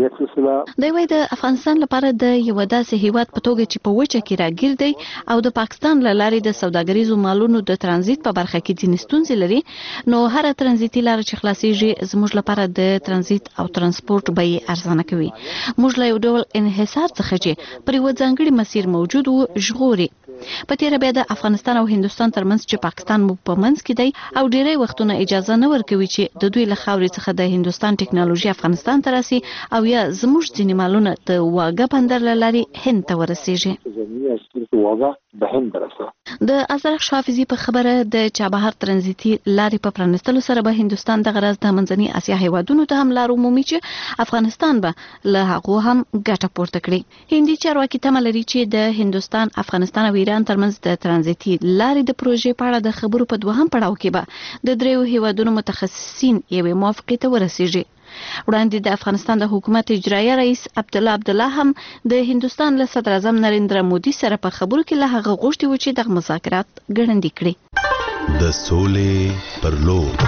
دی وایي د افغانستان لپاره د یو داسې هیواد په توګه چې په وچه کې راګیر دی او د پاکستان له لارې د سوداګریزو مالونو د ترانزیت په برخه کې ځینې ستونزې لري، نو هره ترانزیتي لاره چې خلاصېږي زموږ لپاره د ترانزیت او ترانسپورت بیې ارزانه کوي. موږ له یو ډول انحصار څخه چې پر یوه ځانګړي مسیر موجود و ژغوري. په تیر بیا د افغانستان او هندستان ترمنځ چې پاکستان مو په منځ کې دی او ډیری وختونه اجازه نه ورکوي چې د دوی له خاورې څخه د هندستان ټکنالوژي افغانستان ته راسي او یا زموږ ځینې مالونه د واګه بندر له لارې هند ته ورسیږي. د ازرق حافظي په خبره د چابهار ترانزیتي لارې په پرانستلو سره به هندستان د غرض د منځني اسیا هیوادونو ته هم لار عمومي چې افغانستان به له هغه هم ګټه پورته کړي. هندي چارواکي تمه لري چې د هندستان، افغانستان او ایران ترمنځ د ترانزیتي لارې د پروژې په اړه د خبرو په دوهم پړاو کې به د دریو هیوادونو متخصصین یوې موافقې ته ورسیږي. وړاندې د افغانستان د حکومت اجرایي رئیس عبدالله عبدالله هم د هندستان له صدر اعظم نریندرا مودي سره په خبرو کې له هغه غوښتي و چې د مذاکرات ګړندي کړي. د سولې پر لور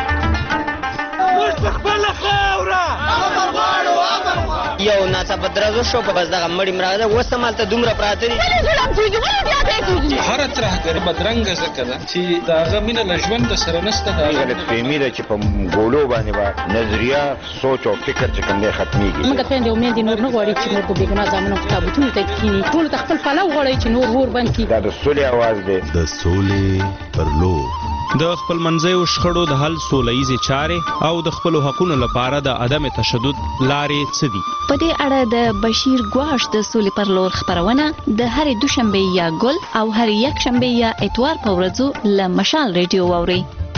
یو ناڅاپه درزو شو په بس دغه مړی مراده وسمال ته دومره پراته دي هر ترهګر بدرنګ زکه ده چې داغه مینه له ژوند سره نسته دا غلط فهمي ده چې په ګولو باندې با نظریه سوچ او فکر چې کوم دی ختميږي. موږ ته د امید نور نه غواړي چې نور په بیګنا ځامنو کتابونو ته کینی ټول خپل فلو غواړي چې نور ور باندې دا د سولې आवाज دی. د سولې پر لور د خپل منځیو شخړو د حل سولهییزې چارې او د خپلو حقونو لپاره د عدم تشدد لارې څه دي؟ په دې اړه د بشیر ګواش د سولې پر لور خبرونه د هرې دوشنبه یا ګل او هرې یک شنبه یا اتوار په ورځو له مشال ریډیو واورئ.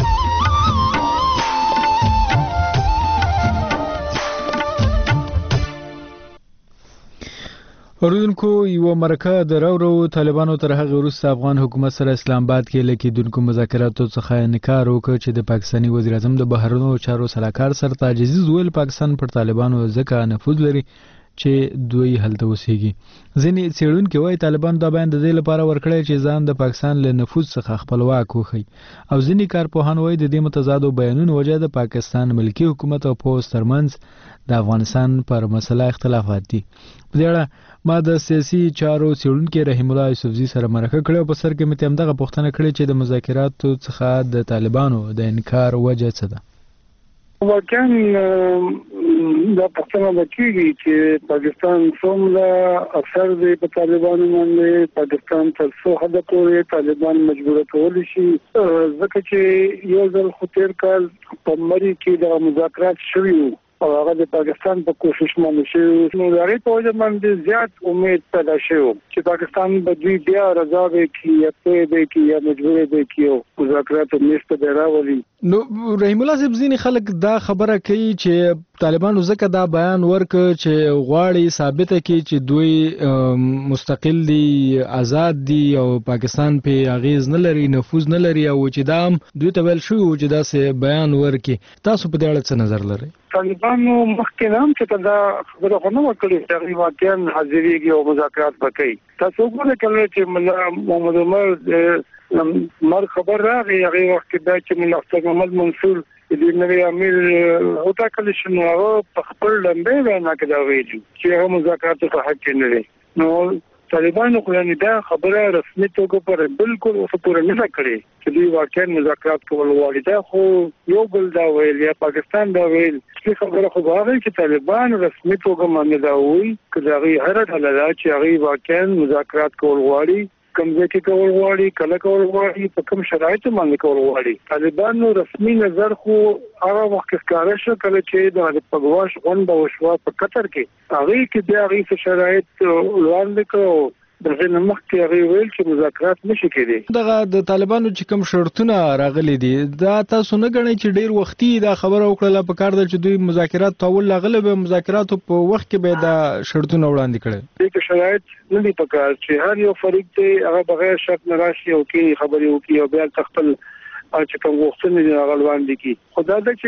اوریدونکو یو مرکه د راورو طالبانو تر هغه وروسته افغان حکومت سره اسلام آباد کې لکېدونکو مذاکراتو څخه انکار وکړ چې د پاکستاني وزیر اعظم د بهرنیو چارو سلاکار سره تعجزي ویل پاکستان پر طالبانو ځکه نفوذ لري چې دوی هلته اوسېږي. ځینې څېړونکي وایي طالبان دا بیان د دې لپاره ورکړی چې ځان د پاکستان له نفوذ څخه خپلواک وښیي او ځینې کارپوهان وایي د دې متضادو بیانونو وجه د پاکستان ملکي حکومت او پوځ ترمنځ د افغانستان پر مسله اختلافات دي. په دې اړه ما د سیاسي چارو څېړونکي رحیم الله یوسفزي سره مرکه کړې او په سر کې مې ته همدغه پوښتنه کړې چې د مذاکراتو څخه د طالبانو د انکار وجه څه ده؟ واقعا دا پښتنه بچیږي چې پاکستان څومره اثر دی په طالبانو باندې. پاکستان تر څو حد پورې طالبان مجبور کول شي ځکه چې یو ځل خو تیر کال په مری کې د مذاکرات شوي او هغه د پاکستان په کوشش باندې شو نو هغه په وجه باندې زیات امید پیدا شو چې پاکستان به دوی بیا رضا وکړي یا په دې کې یا مجبور دی چې مذاکرات مېشته دی راولي. نو رحیم الله صاحب ځینې خلک دا خبره کوي چې طالبانو ځکه دا بیان ورکړ چې غواړي ثابته کړي چې دوی مستقل دي، آزاد دي او پاکستان په اغیز نه لري، نفوذ نه لري او چې دا هم دوی ته ویل شوی چې دا څه بیان ورکړي. تاسو په دې اړه څه نظر لرئ؟ طالبانو مخکې هم چې دا خبره خو نه وکړي چې واقعا حاضرېږي او مذاکرات وکړي. تاسو وګورئ کله چې مولا محمد عمر مر خبر راغی هغه وخت کې دا چې مولا افضل محمد منصور د نوي امیر هوتا کله شنو هغه په خپل لمبه وینا کې دا ویلي چې هغه مذاکرات په حق نه لري. نو طالبانو خو نه دا خبره رسمي توګه پر بالکل اوس پوره نه کړې چې دوی واقعا مذاکرات کول غواړي. دا خو یو بل دا ویل یا پاکستان دا ویل چې خبره خو هغه چې طالبان رسمي توګه باندې دا وایي چې هغه هر ډله چې هغه واقعا مذاکرات کول غواړي، کوم ځای کې کول غواړي، کله کول غواړي، په کوم شرایطو باندې کول غواړي. طالبانو رسمي نظر خو هغه وخت ښکاره شو کله چې د پګواش غونډه وشوه په قطر کې هغه کې بیا هغه شرایط وړاندې کړو دغه مخکې هغه ویل چې مذاکرات نشي کېدی. دغه د طالبانو چې کوم شرطونه راغلي دي دا تاسو نه غواړئ چې ډیر وختي دا خبره وکړه په کار ده چې دوی مذاکرات تاول لاغله به مذاکراتو په وخت کې به دا شرطونه وړاندې کړي. دغه شرایط نه دي په کار چې هر یو فریق ته هغه بغیر شرط نه راشي او کې خبرې وکړي او بیا تخپل چې کوم وختونه دی هغه وړاندې کړي. خدای دې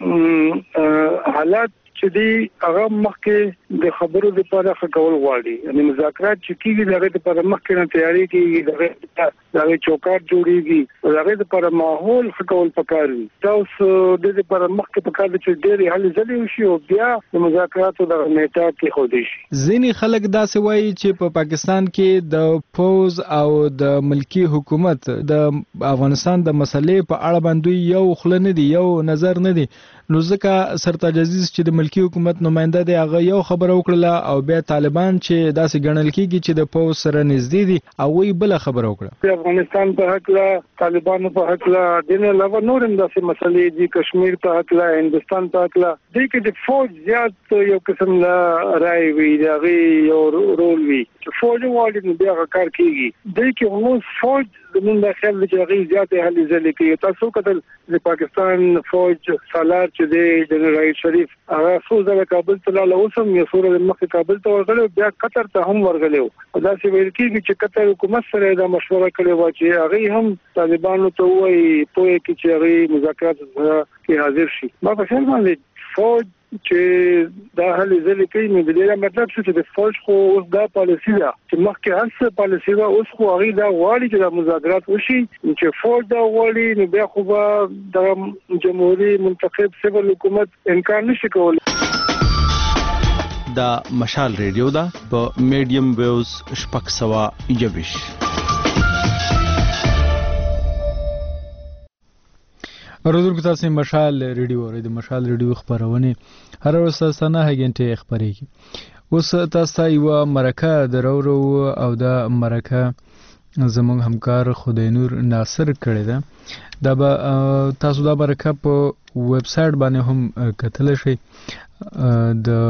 چې حالات چې دی هغه مخکې د خبرو لپاره خکول غواړي، یعنی مذاکرات چې کیږي دغه لپاره مخکې نه تیاری کیږي، دغه دغه چوکاټ جوړیږي، دغه لپاره ماحول خکول پکار وي. تاسو د دې لپاره مخکې پکار دي چې ډېری حل ځلې وشي او بیا د مذاکراتو د نیټه کې خو دي شي. ځینې خلک دا څه وایي چې په پاکستان کې د فوز او د ملکی حکومت د افغانستان د مسلې په اړه باندې یو خل نه دی، یو نظر نه دی. نو ځکه سرتاج عزیز چې د ملکی حکومت نماینده دی هغه یو خبره وکړه او بیا طالبان چې داسې ګڼل کیږي چې د پوز سره نږدې دي او وی بل خبره وکړه. افغانستان په حق لا طالبانو په حق لا دین علاوه نور هم داسې مسلې دي، کشمیر په حق لا هندستان په حق لا دي کې د فوج زیات یو قسم لا راي وي دغه یو رول وي چې فوج والی نو بیا کار کوي دي کې نو فوج زمون د خیال چې هغه زیات هلي ځلې کوي. تاسو کتل د پاکستان فوج سالار چې دی جنرال شریف هغه څو ځله کابل ته لاله اوسم یو سور د مخ کابل ته ورغلی بیا قطر ته هم ورغلی دا چې ویل کیږي چې قطر حکومت سره دا مشوره کړې و چې هغه هم طالبانو ته وایي پوهه کې چې هغه مذاکرات کې حاضر شي. ما په خیال باندې فوج چې دا هلي ځلې کوي نو د دې مطلب څه چې د فوج خو اوس دا پالیسي ده چې مخکې هر څه پالیسي ده اوس خو هغه دا غواړي چې د مذاکرات وشي چې فوج دا غواړي نو بیا خو به د جمهوریت منتخب سیول حکومت انکار نشي کولای. دا مشال ریډیو دا په میډیم ویوز شپږ سوه یویش. اورېدونکو تاسو مشال ریډیو اورئ. د مشال ریډیو خبرونه هر ورځ تاسو نه هغینټه خبرېږي. اوس تاسو یو مرکه درورو او د مرکه زموږ همکار خدای نور ناصر کړی ده. دا به تاسو دا مرکه په ویب سټ باندې هم کتل شي. د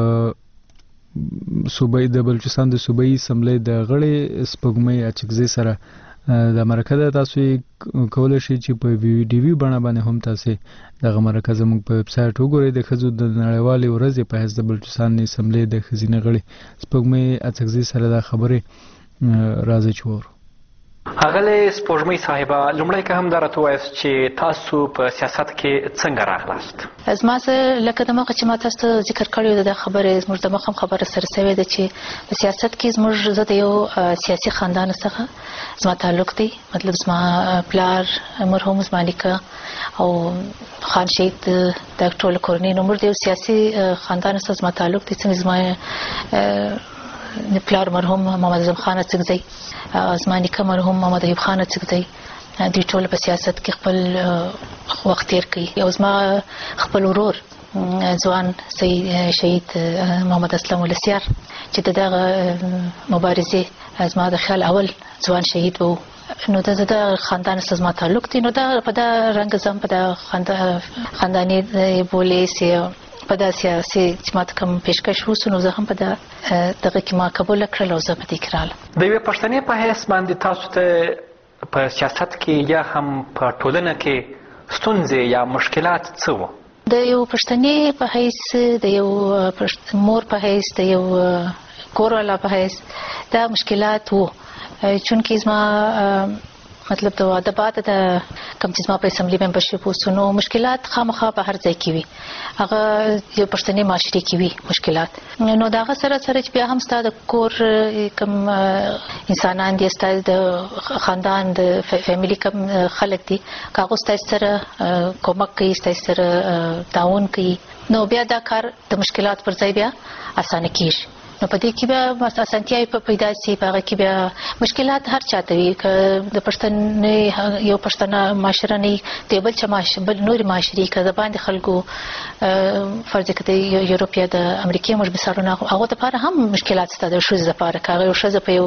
صوبې د بلوچستان د صوبې اسمبلی د غړي سپګمې اچکزي سره د مرکه تاسو کولای شئ چې په وی ډي وی باندې باندې هم تاسو دغه مرکه زموږ په ویب سټ وګورئ. د خزو د نړیوالې ورځې په حساب بلوچستان اسمبلی د خزینه غړي سپګمې اڅکزي سره د خبرې راځي چور. اغله سپوږمۍ صاحبہ لومړی که هم درته وایس چې تاسو په سیاست کې څنګه راغلاست؟ زما سره لکه د مخه چې ما تاسو ته ذکر کړی د خبرې زموږ د مخه خبره سره سوي ده چې په سیاست کې زموږ زه د یو سیاسي خاندان څخه زما تعلق دی. مطلب زما پلار مرحوم زما نیکه او خان شهید د ټول کورنۍ نو موږ د یو سیاسي خاندان سره زما تعلق دی. څنګه زما پلار مرحوم محمد اعظم خان اڅکزی زما نیکه مرحوم محمد ایوب خان اڅکزی دوی ټول په سیاست کې خپل وخت تیر کړي. او زما خپل ورور ځوان شهید محمد اسلام ولسیار چې دغه مبارزه زما د خیال اول ځوان شهید وو نو دا د خاندان سره زما تعلق دی. نو دا په دا رنګ زم په دا خاندانی بولې سي په دا سیاسي چې ماته کوم پیشکش وسو نو زه هم په دغه کې ما قبول کړل او زه په دې کړل. د یوې پښتنې په حیث باندې تاسو ته په سیاست کې یا هم په ټولنه کې ستونزې یا مشکلات څه وو؟ د یو پښتنې په حیث د یو مور په حیث د یو کوروالا په حیث دا مشکلات وو چونکې زما مطلب د واده بعد د کوم چې زما په اسمبلی ممبرشپ وسونو مشکلات خامخا په هر ځای کې وي. هغه یو پښتني معاشري کې وي مشکلات. نو دا هغه سره سره چې بیا هم ستاسو د کور کوم انسانان دي ستاسو د خاندان د فیملی کوم خلک دي هغه ستاسو سره کومک کوي ستاسو سره تعاون کوي نو بیا دا کار د مشکلات پر ځای بیا اسانه کیږي. نو په دې کې بیا اسانتیاوې په پیدا شي په هغه کې بیا مشکلات هر چاته وي که د پښتنې یو پښتنه معاشره نه دی بل چې معاشره بل نور معاشري که د باندې خلکو فرض کړئ د یورپ یا د امریکا موږ مثالونه هغه لپاره هم مشکلات شته. د ښځو لپاره که هغه ښځه په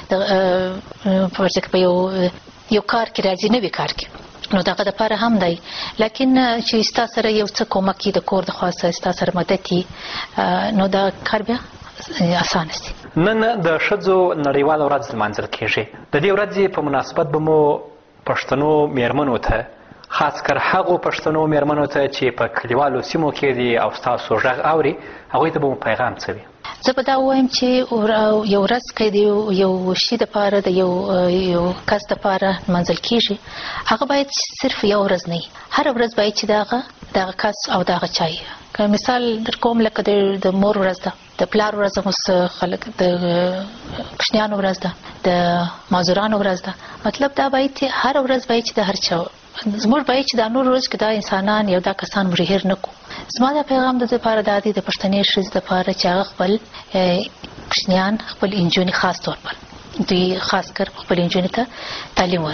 یو فرض کړئ په یو یو کار کې راځي نوي کار کې نو دغه لپاره هم دی. لیکن چې ستا سره یو څه کومک د کور د خاصه ستا سره مدد نو دا کار بیا اسانه شي. نن د ښځو نړیواله ورځ لمانځل کیږي. د دې ورځې په مناسبت به مو پښتنو میرمنو ته خاص کر هغو پښتنو میرمنو ته چې په کلیوالو سیمو کې دي او ستاسو غږ اوري هغوی ته به مو پیغام څه وي؟ زه به دا ووایم چې یو ورځ که د یو شي دپاره د یو یو کس دپاره لمانځل کیږي هغه باید صرف یو ورځ نه وي. هره ورځ باید چې دغه دغه کس او دغه چا وي. که مثال در کوم لکه د مور ورځ ده د پلار ورځ اوس خلک د کوچنیانو ورځ ده د مازورانو ورځ ده مطلب دا باید چې هره ورځ باید چې د هر چا زموږ باید چې دا نور ورځ کې دا انسانان یو دا کسان موږ هېر نه کړو. زما دا پیغام د دې لپاره دا دی د پښتنې ښځې دپاره چې هغه خپل کوچنیان خپل انجونې خاص طور پر دوی خاص کر خپل انجونې ته تعلیم ورکړي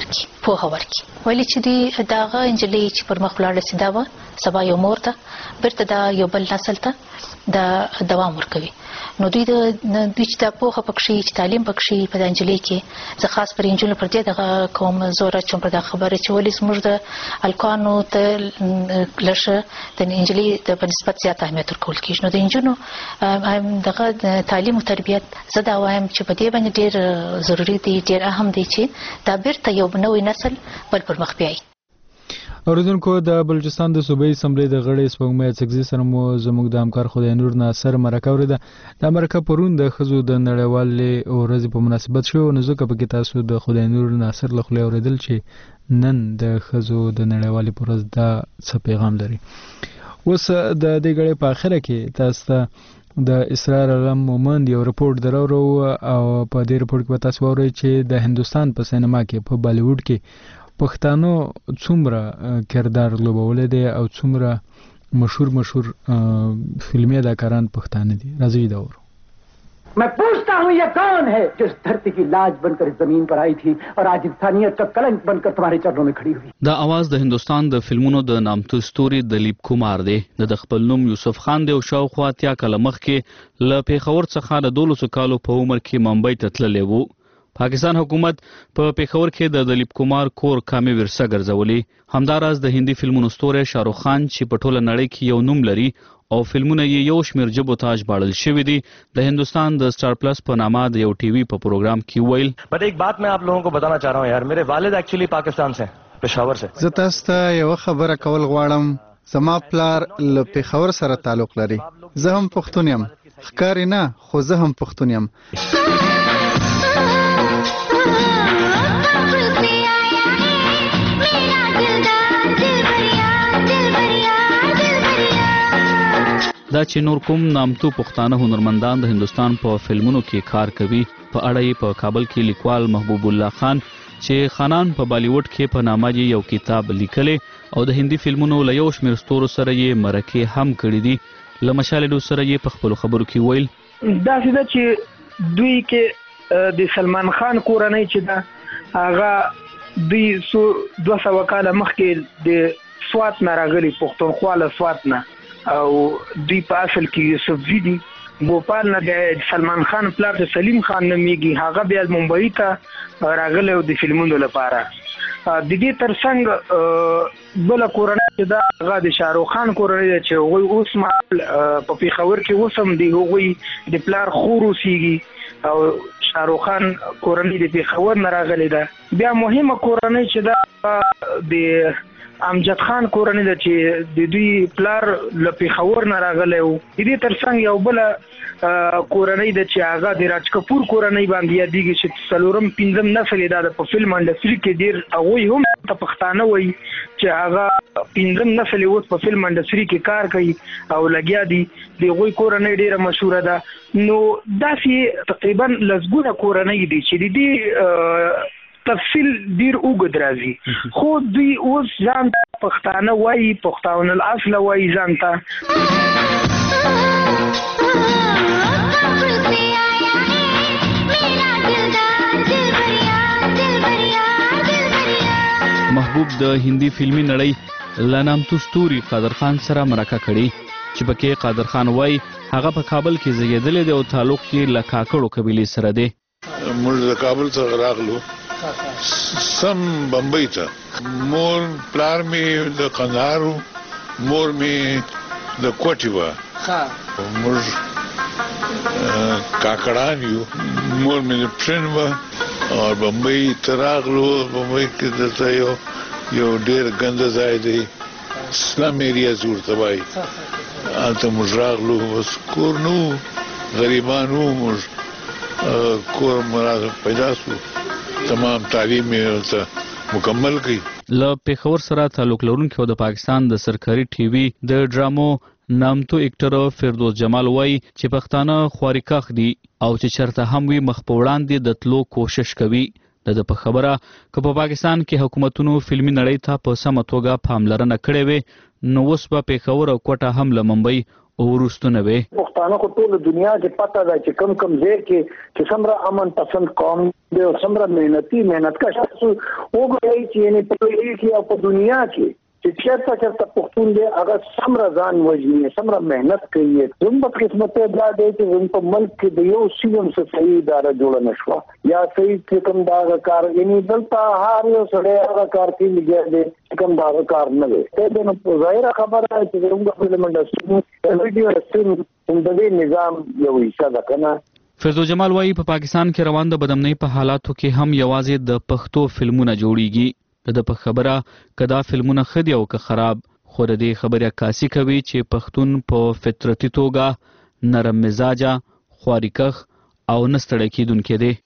پوهه ورکړي ولې چې دی دغه نجلۍ چې پر مخ ولاړه سي دا به سبا یو مور ته بیرته دا یو بل نسل ته دا دوام ورکوي نو دوی د دوی چې دا پوهه پکښې چې تعلیم پکښې په د نجلۍ کې زه خاص پر نجونو پر دې دغه کوم زور اچوم پر دا خبره چې ولې زموږ د هلکانو ته لږ د نجلۍ د په نسبت زیات اهمیت ورکول کېږي نو د نجونو دغه تعلیم او تربیت زه دا وایم چې په دې باندې ډېر ضروري دی ډېر اهم دی چې دا بیرته یو نوی نسل بل پر مخ بیایي اوریدونکو د بلوچستان د صوبایي اسمبلی د غړي سپوږمۍ اڅکزي سره مو زموږ د همکار خدای نور ناصر مرکه اورېده دا مرکه پرون د ښځو د نړیوالې ورځې په مناسبت شوې نو ځکه پکې تاسو د خدای نور ناصر له خولې اورېدل چې نن د ښځو د نړیوالې په ورځ دا څه پیغام لري اوس د دې غړي په اخره کې تاسو ته د اسرار علم مومند یو رپورت درورو او په دې رپورت کې تاسو وورئ چې د هندستان په سینما کې په بالیوډ کې پښتانو څومره کردار لوبولی دی او څومره مشهور مشهور فلمی اداکاران پښتانه دي راځئ دا ورو मैं पूछता हूँ ये कौन है जो इस धरती की लाज बनकर इस जमीन पर आई थी और आज इंसानियत का कलंक बनकर तुम्हारे चरणों में खड़ी हुई دا आवाज د هندستان د فلمونو د نامتو ستوري دلیپ کومار دی د خپل نوم یوسف خان دی او شاوخوا اتیا کاله مخکې له پیښور څخه د دولسو کالو په عمر کې ممبئی ته تللی و پاکستان حکومت په پیښور کې د دلیپ کومار کور کامې ورسه ګرځولې همداراز د هندي فلمونو ستوری شاروخ خان چې په ټوله نړۍ کې یو نوم لري او فلمونه یې یو شمیر جبو تاج باړل شوی دی د هندستان د سٹار پلس په نامه د یو ټي وي په پروګرام کې ویل بٹ ایک بات میں آپ لوگوں کو بتانا چاہ رہا ہوں یار میرے والد ایکچولی پاکستان سے پشاور سے زه تاسو ته یو خبره کول غواړم زما پلار له پېښور سره تعلق لري زه هم پښتون یم ښکاري نه خو زه هم پښتون یم دا چې نور کوم نامتو پښتانه هنرمندان د هندستان په فلمونو کې کار کوي په اړه یې په کابل کې لیکوال محبوب الله خان چې خانان په بالیوډ کې په نامه یو کتاب لیکلی او د هندي فلمونو له یو شمیر ستورو سره یې مرکې هم کړي دي له مشالډو سره یې په خپلو خبرو کې ویل داسې ده چې دوی کې د سلمان خان کورنۍ چې ده هغه دوی څو دوه سوه کاله مخکې د سوات نه راغلي پښتونخوا له سوات نه او دوی په اصل کې یوسفزي دي بوپال نه د سلمان خان پلار د سلیم خان نومیږي هغه بیا ممبئی ته راغلی د فلمونو لپاره د دې ترڅنګ بله کورنۍ چې دا هغه د شاروخ خان کورنۍ ده چې هغوی اوس مهال په پېښور کې اوس هم د هغوی د پلار خور اوسیږي او شاروخ خان کورنۍ د پېښور نه راغلې ده بیا مهمه کورنۍ چې دا د امجد خان کورنۍ ده چې د دوی پلار له پېښور نه راغلی و د دې ترڅنګ یو بله کورنۍ ده چې هغه د راج کپور کورنۍ باندې یادېږي چې څلورم پنځم نسل یې دا د په فلم انډسټري کې ډېر هغوی هم ته پښتانه وایي چې هغه پنځم نسل یې اوس په فلم انډسټري کې کار کوي او لګیا دي د هغوی کورنۍ ډېره مشهوره ده نو داسې تقریبا لسګونه کورنۍ دي چې د دې تفصیل ډیر اوږد راځي خو دوی اوس ځان پښتانه وایي پښتون الاصل وایي ځان ته محبوب د هندي فلمي نړۍ له نامتو ستوري قادر خان سره مرکه کړې چې پکې قادر خان وایي هغه په کابل کې زیږېدلی دی او تعلق یې له کاکړو قبیلې سره دی موږ د کابل څخه راغلو سم بمبئی ته مور پلار می د قندهار مور می د کوټي و موږ کاکړان یو مور می د پښین و او بمبئی ته راغلو بمبئی کې دلته یو یو ډېر ګنده ځای دی اسلام ایریا زور تبای هلته موږ راغلو بس کور نو غریبان وو موږ کور مراد پیدا شو تمام تعلیم یې مکمل کړي له پېښور سره تعلق لرونکي او د پاکستان د سرکاري ټي وي د ډرامو نامتو اکټر فردوس جمال وایي چې پښتانه خوارکاخ دي او چې چرته هم وي مخ په وړاندې د تلو کوشش کوي د ده په خبره که په پاکستان کې حکومتونو فلمي نړۍ ته په سمه توګه پاملرنه کړې وي نو اوس به پېښور او کوټه هم له ممبئی ورستونه وي. پښتانه خو ټول دنیا کې پته ده چې کم کم ځای کې چې څومره امن پسند قوم دی او څومره مهنتي مهنتکش تاسو وګورئ چې یعنې په دې کې او په دنیا کې چې چېرته چېرته پښتون دی هغه څومره ځان وژني څومره مهنت کوي. زموږ په قسمت دا دی چې زموږ په ملک کې د یو سیوم څه صحیح اداره جوړه نه شوه یا صحیح چې کوم دا کار یعنې دلته هر یو سړی هغه کار کوي لګیا دی چې کوم دا کار نه دی. ته نو ظاهره خبره ده چې زموږ فلم انډسټري ویډیو انډسټري د دې نظام یو حصه ده که نه. فیضو جمال وایي په پاکستان کې روان د بدامنۍ په حالاتو کې هم یوازې د پښتو فلمونه جوړیږي. د په خبره کدا فلمونه خدي او که خراب خو د دې خبره عکاسي کوي چې پښتون په فطرتي توګه نرم مزاجه خواریکخ او نستړی کیدونکې دی.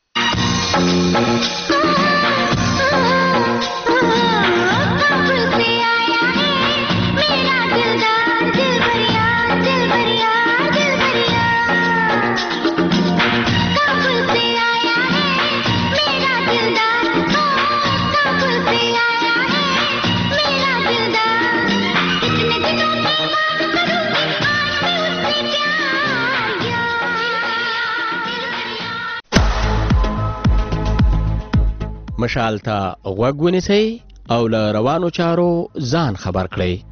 مشال ته غوږ ونیسئ او له روانو چارو ځان خبر کړئ.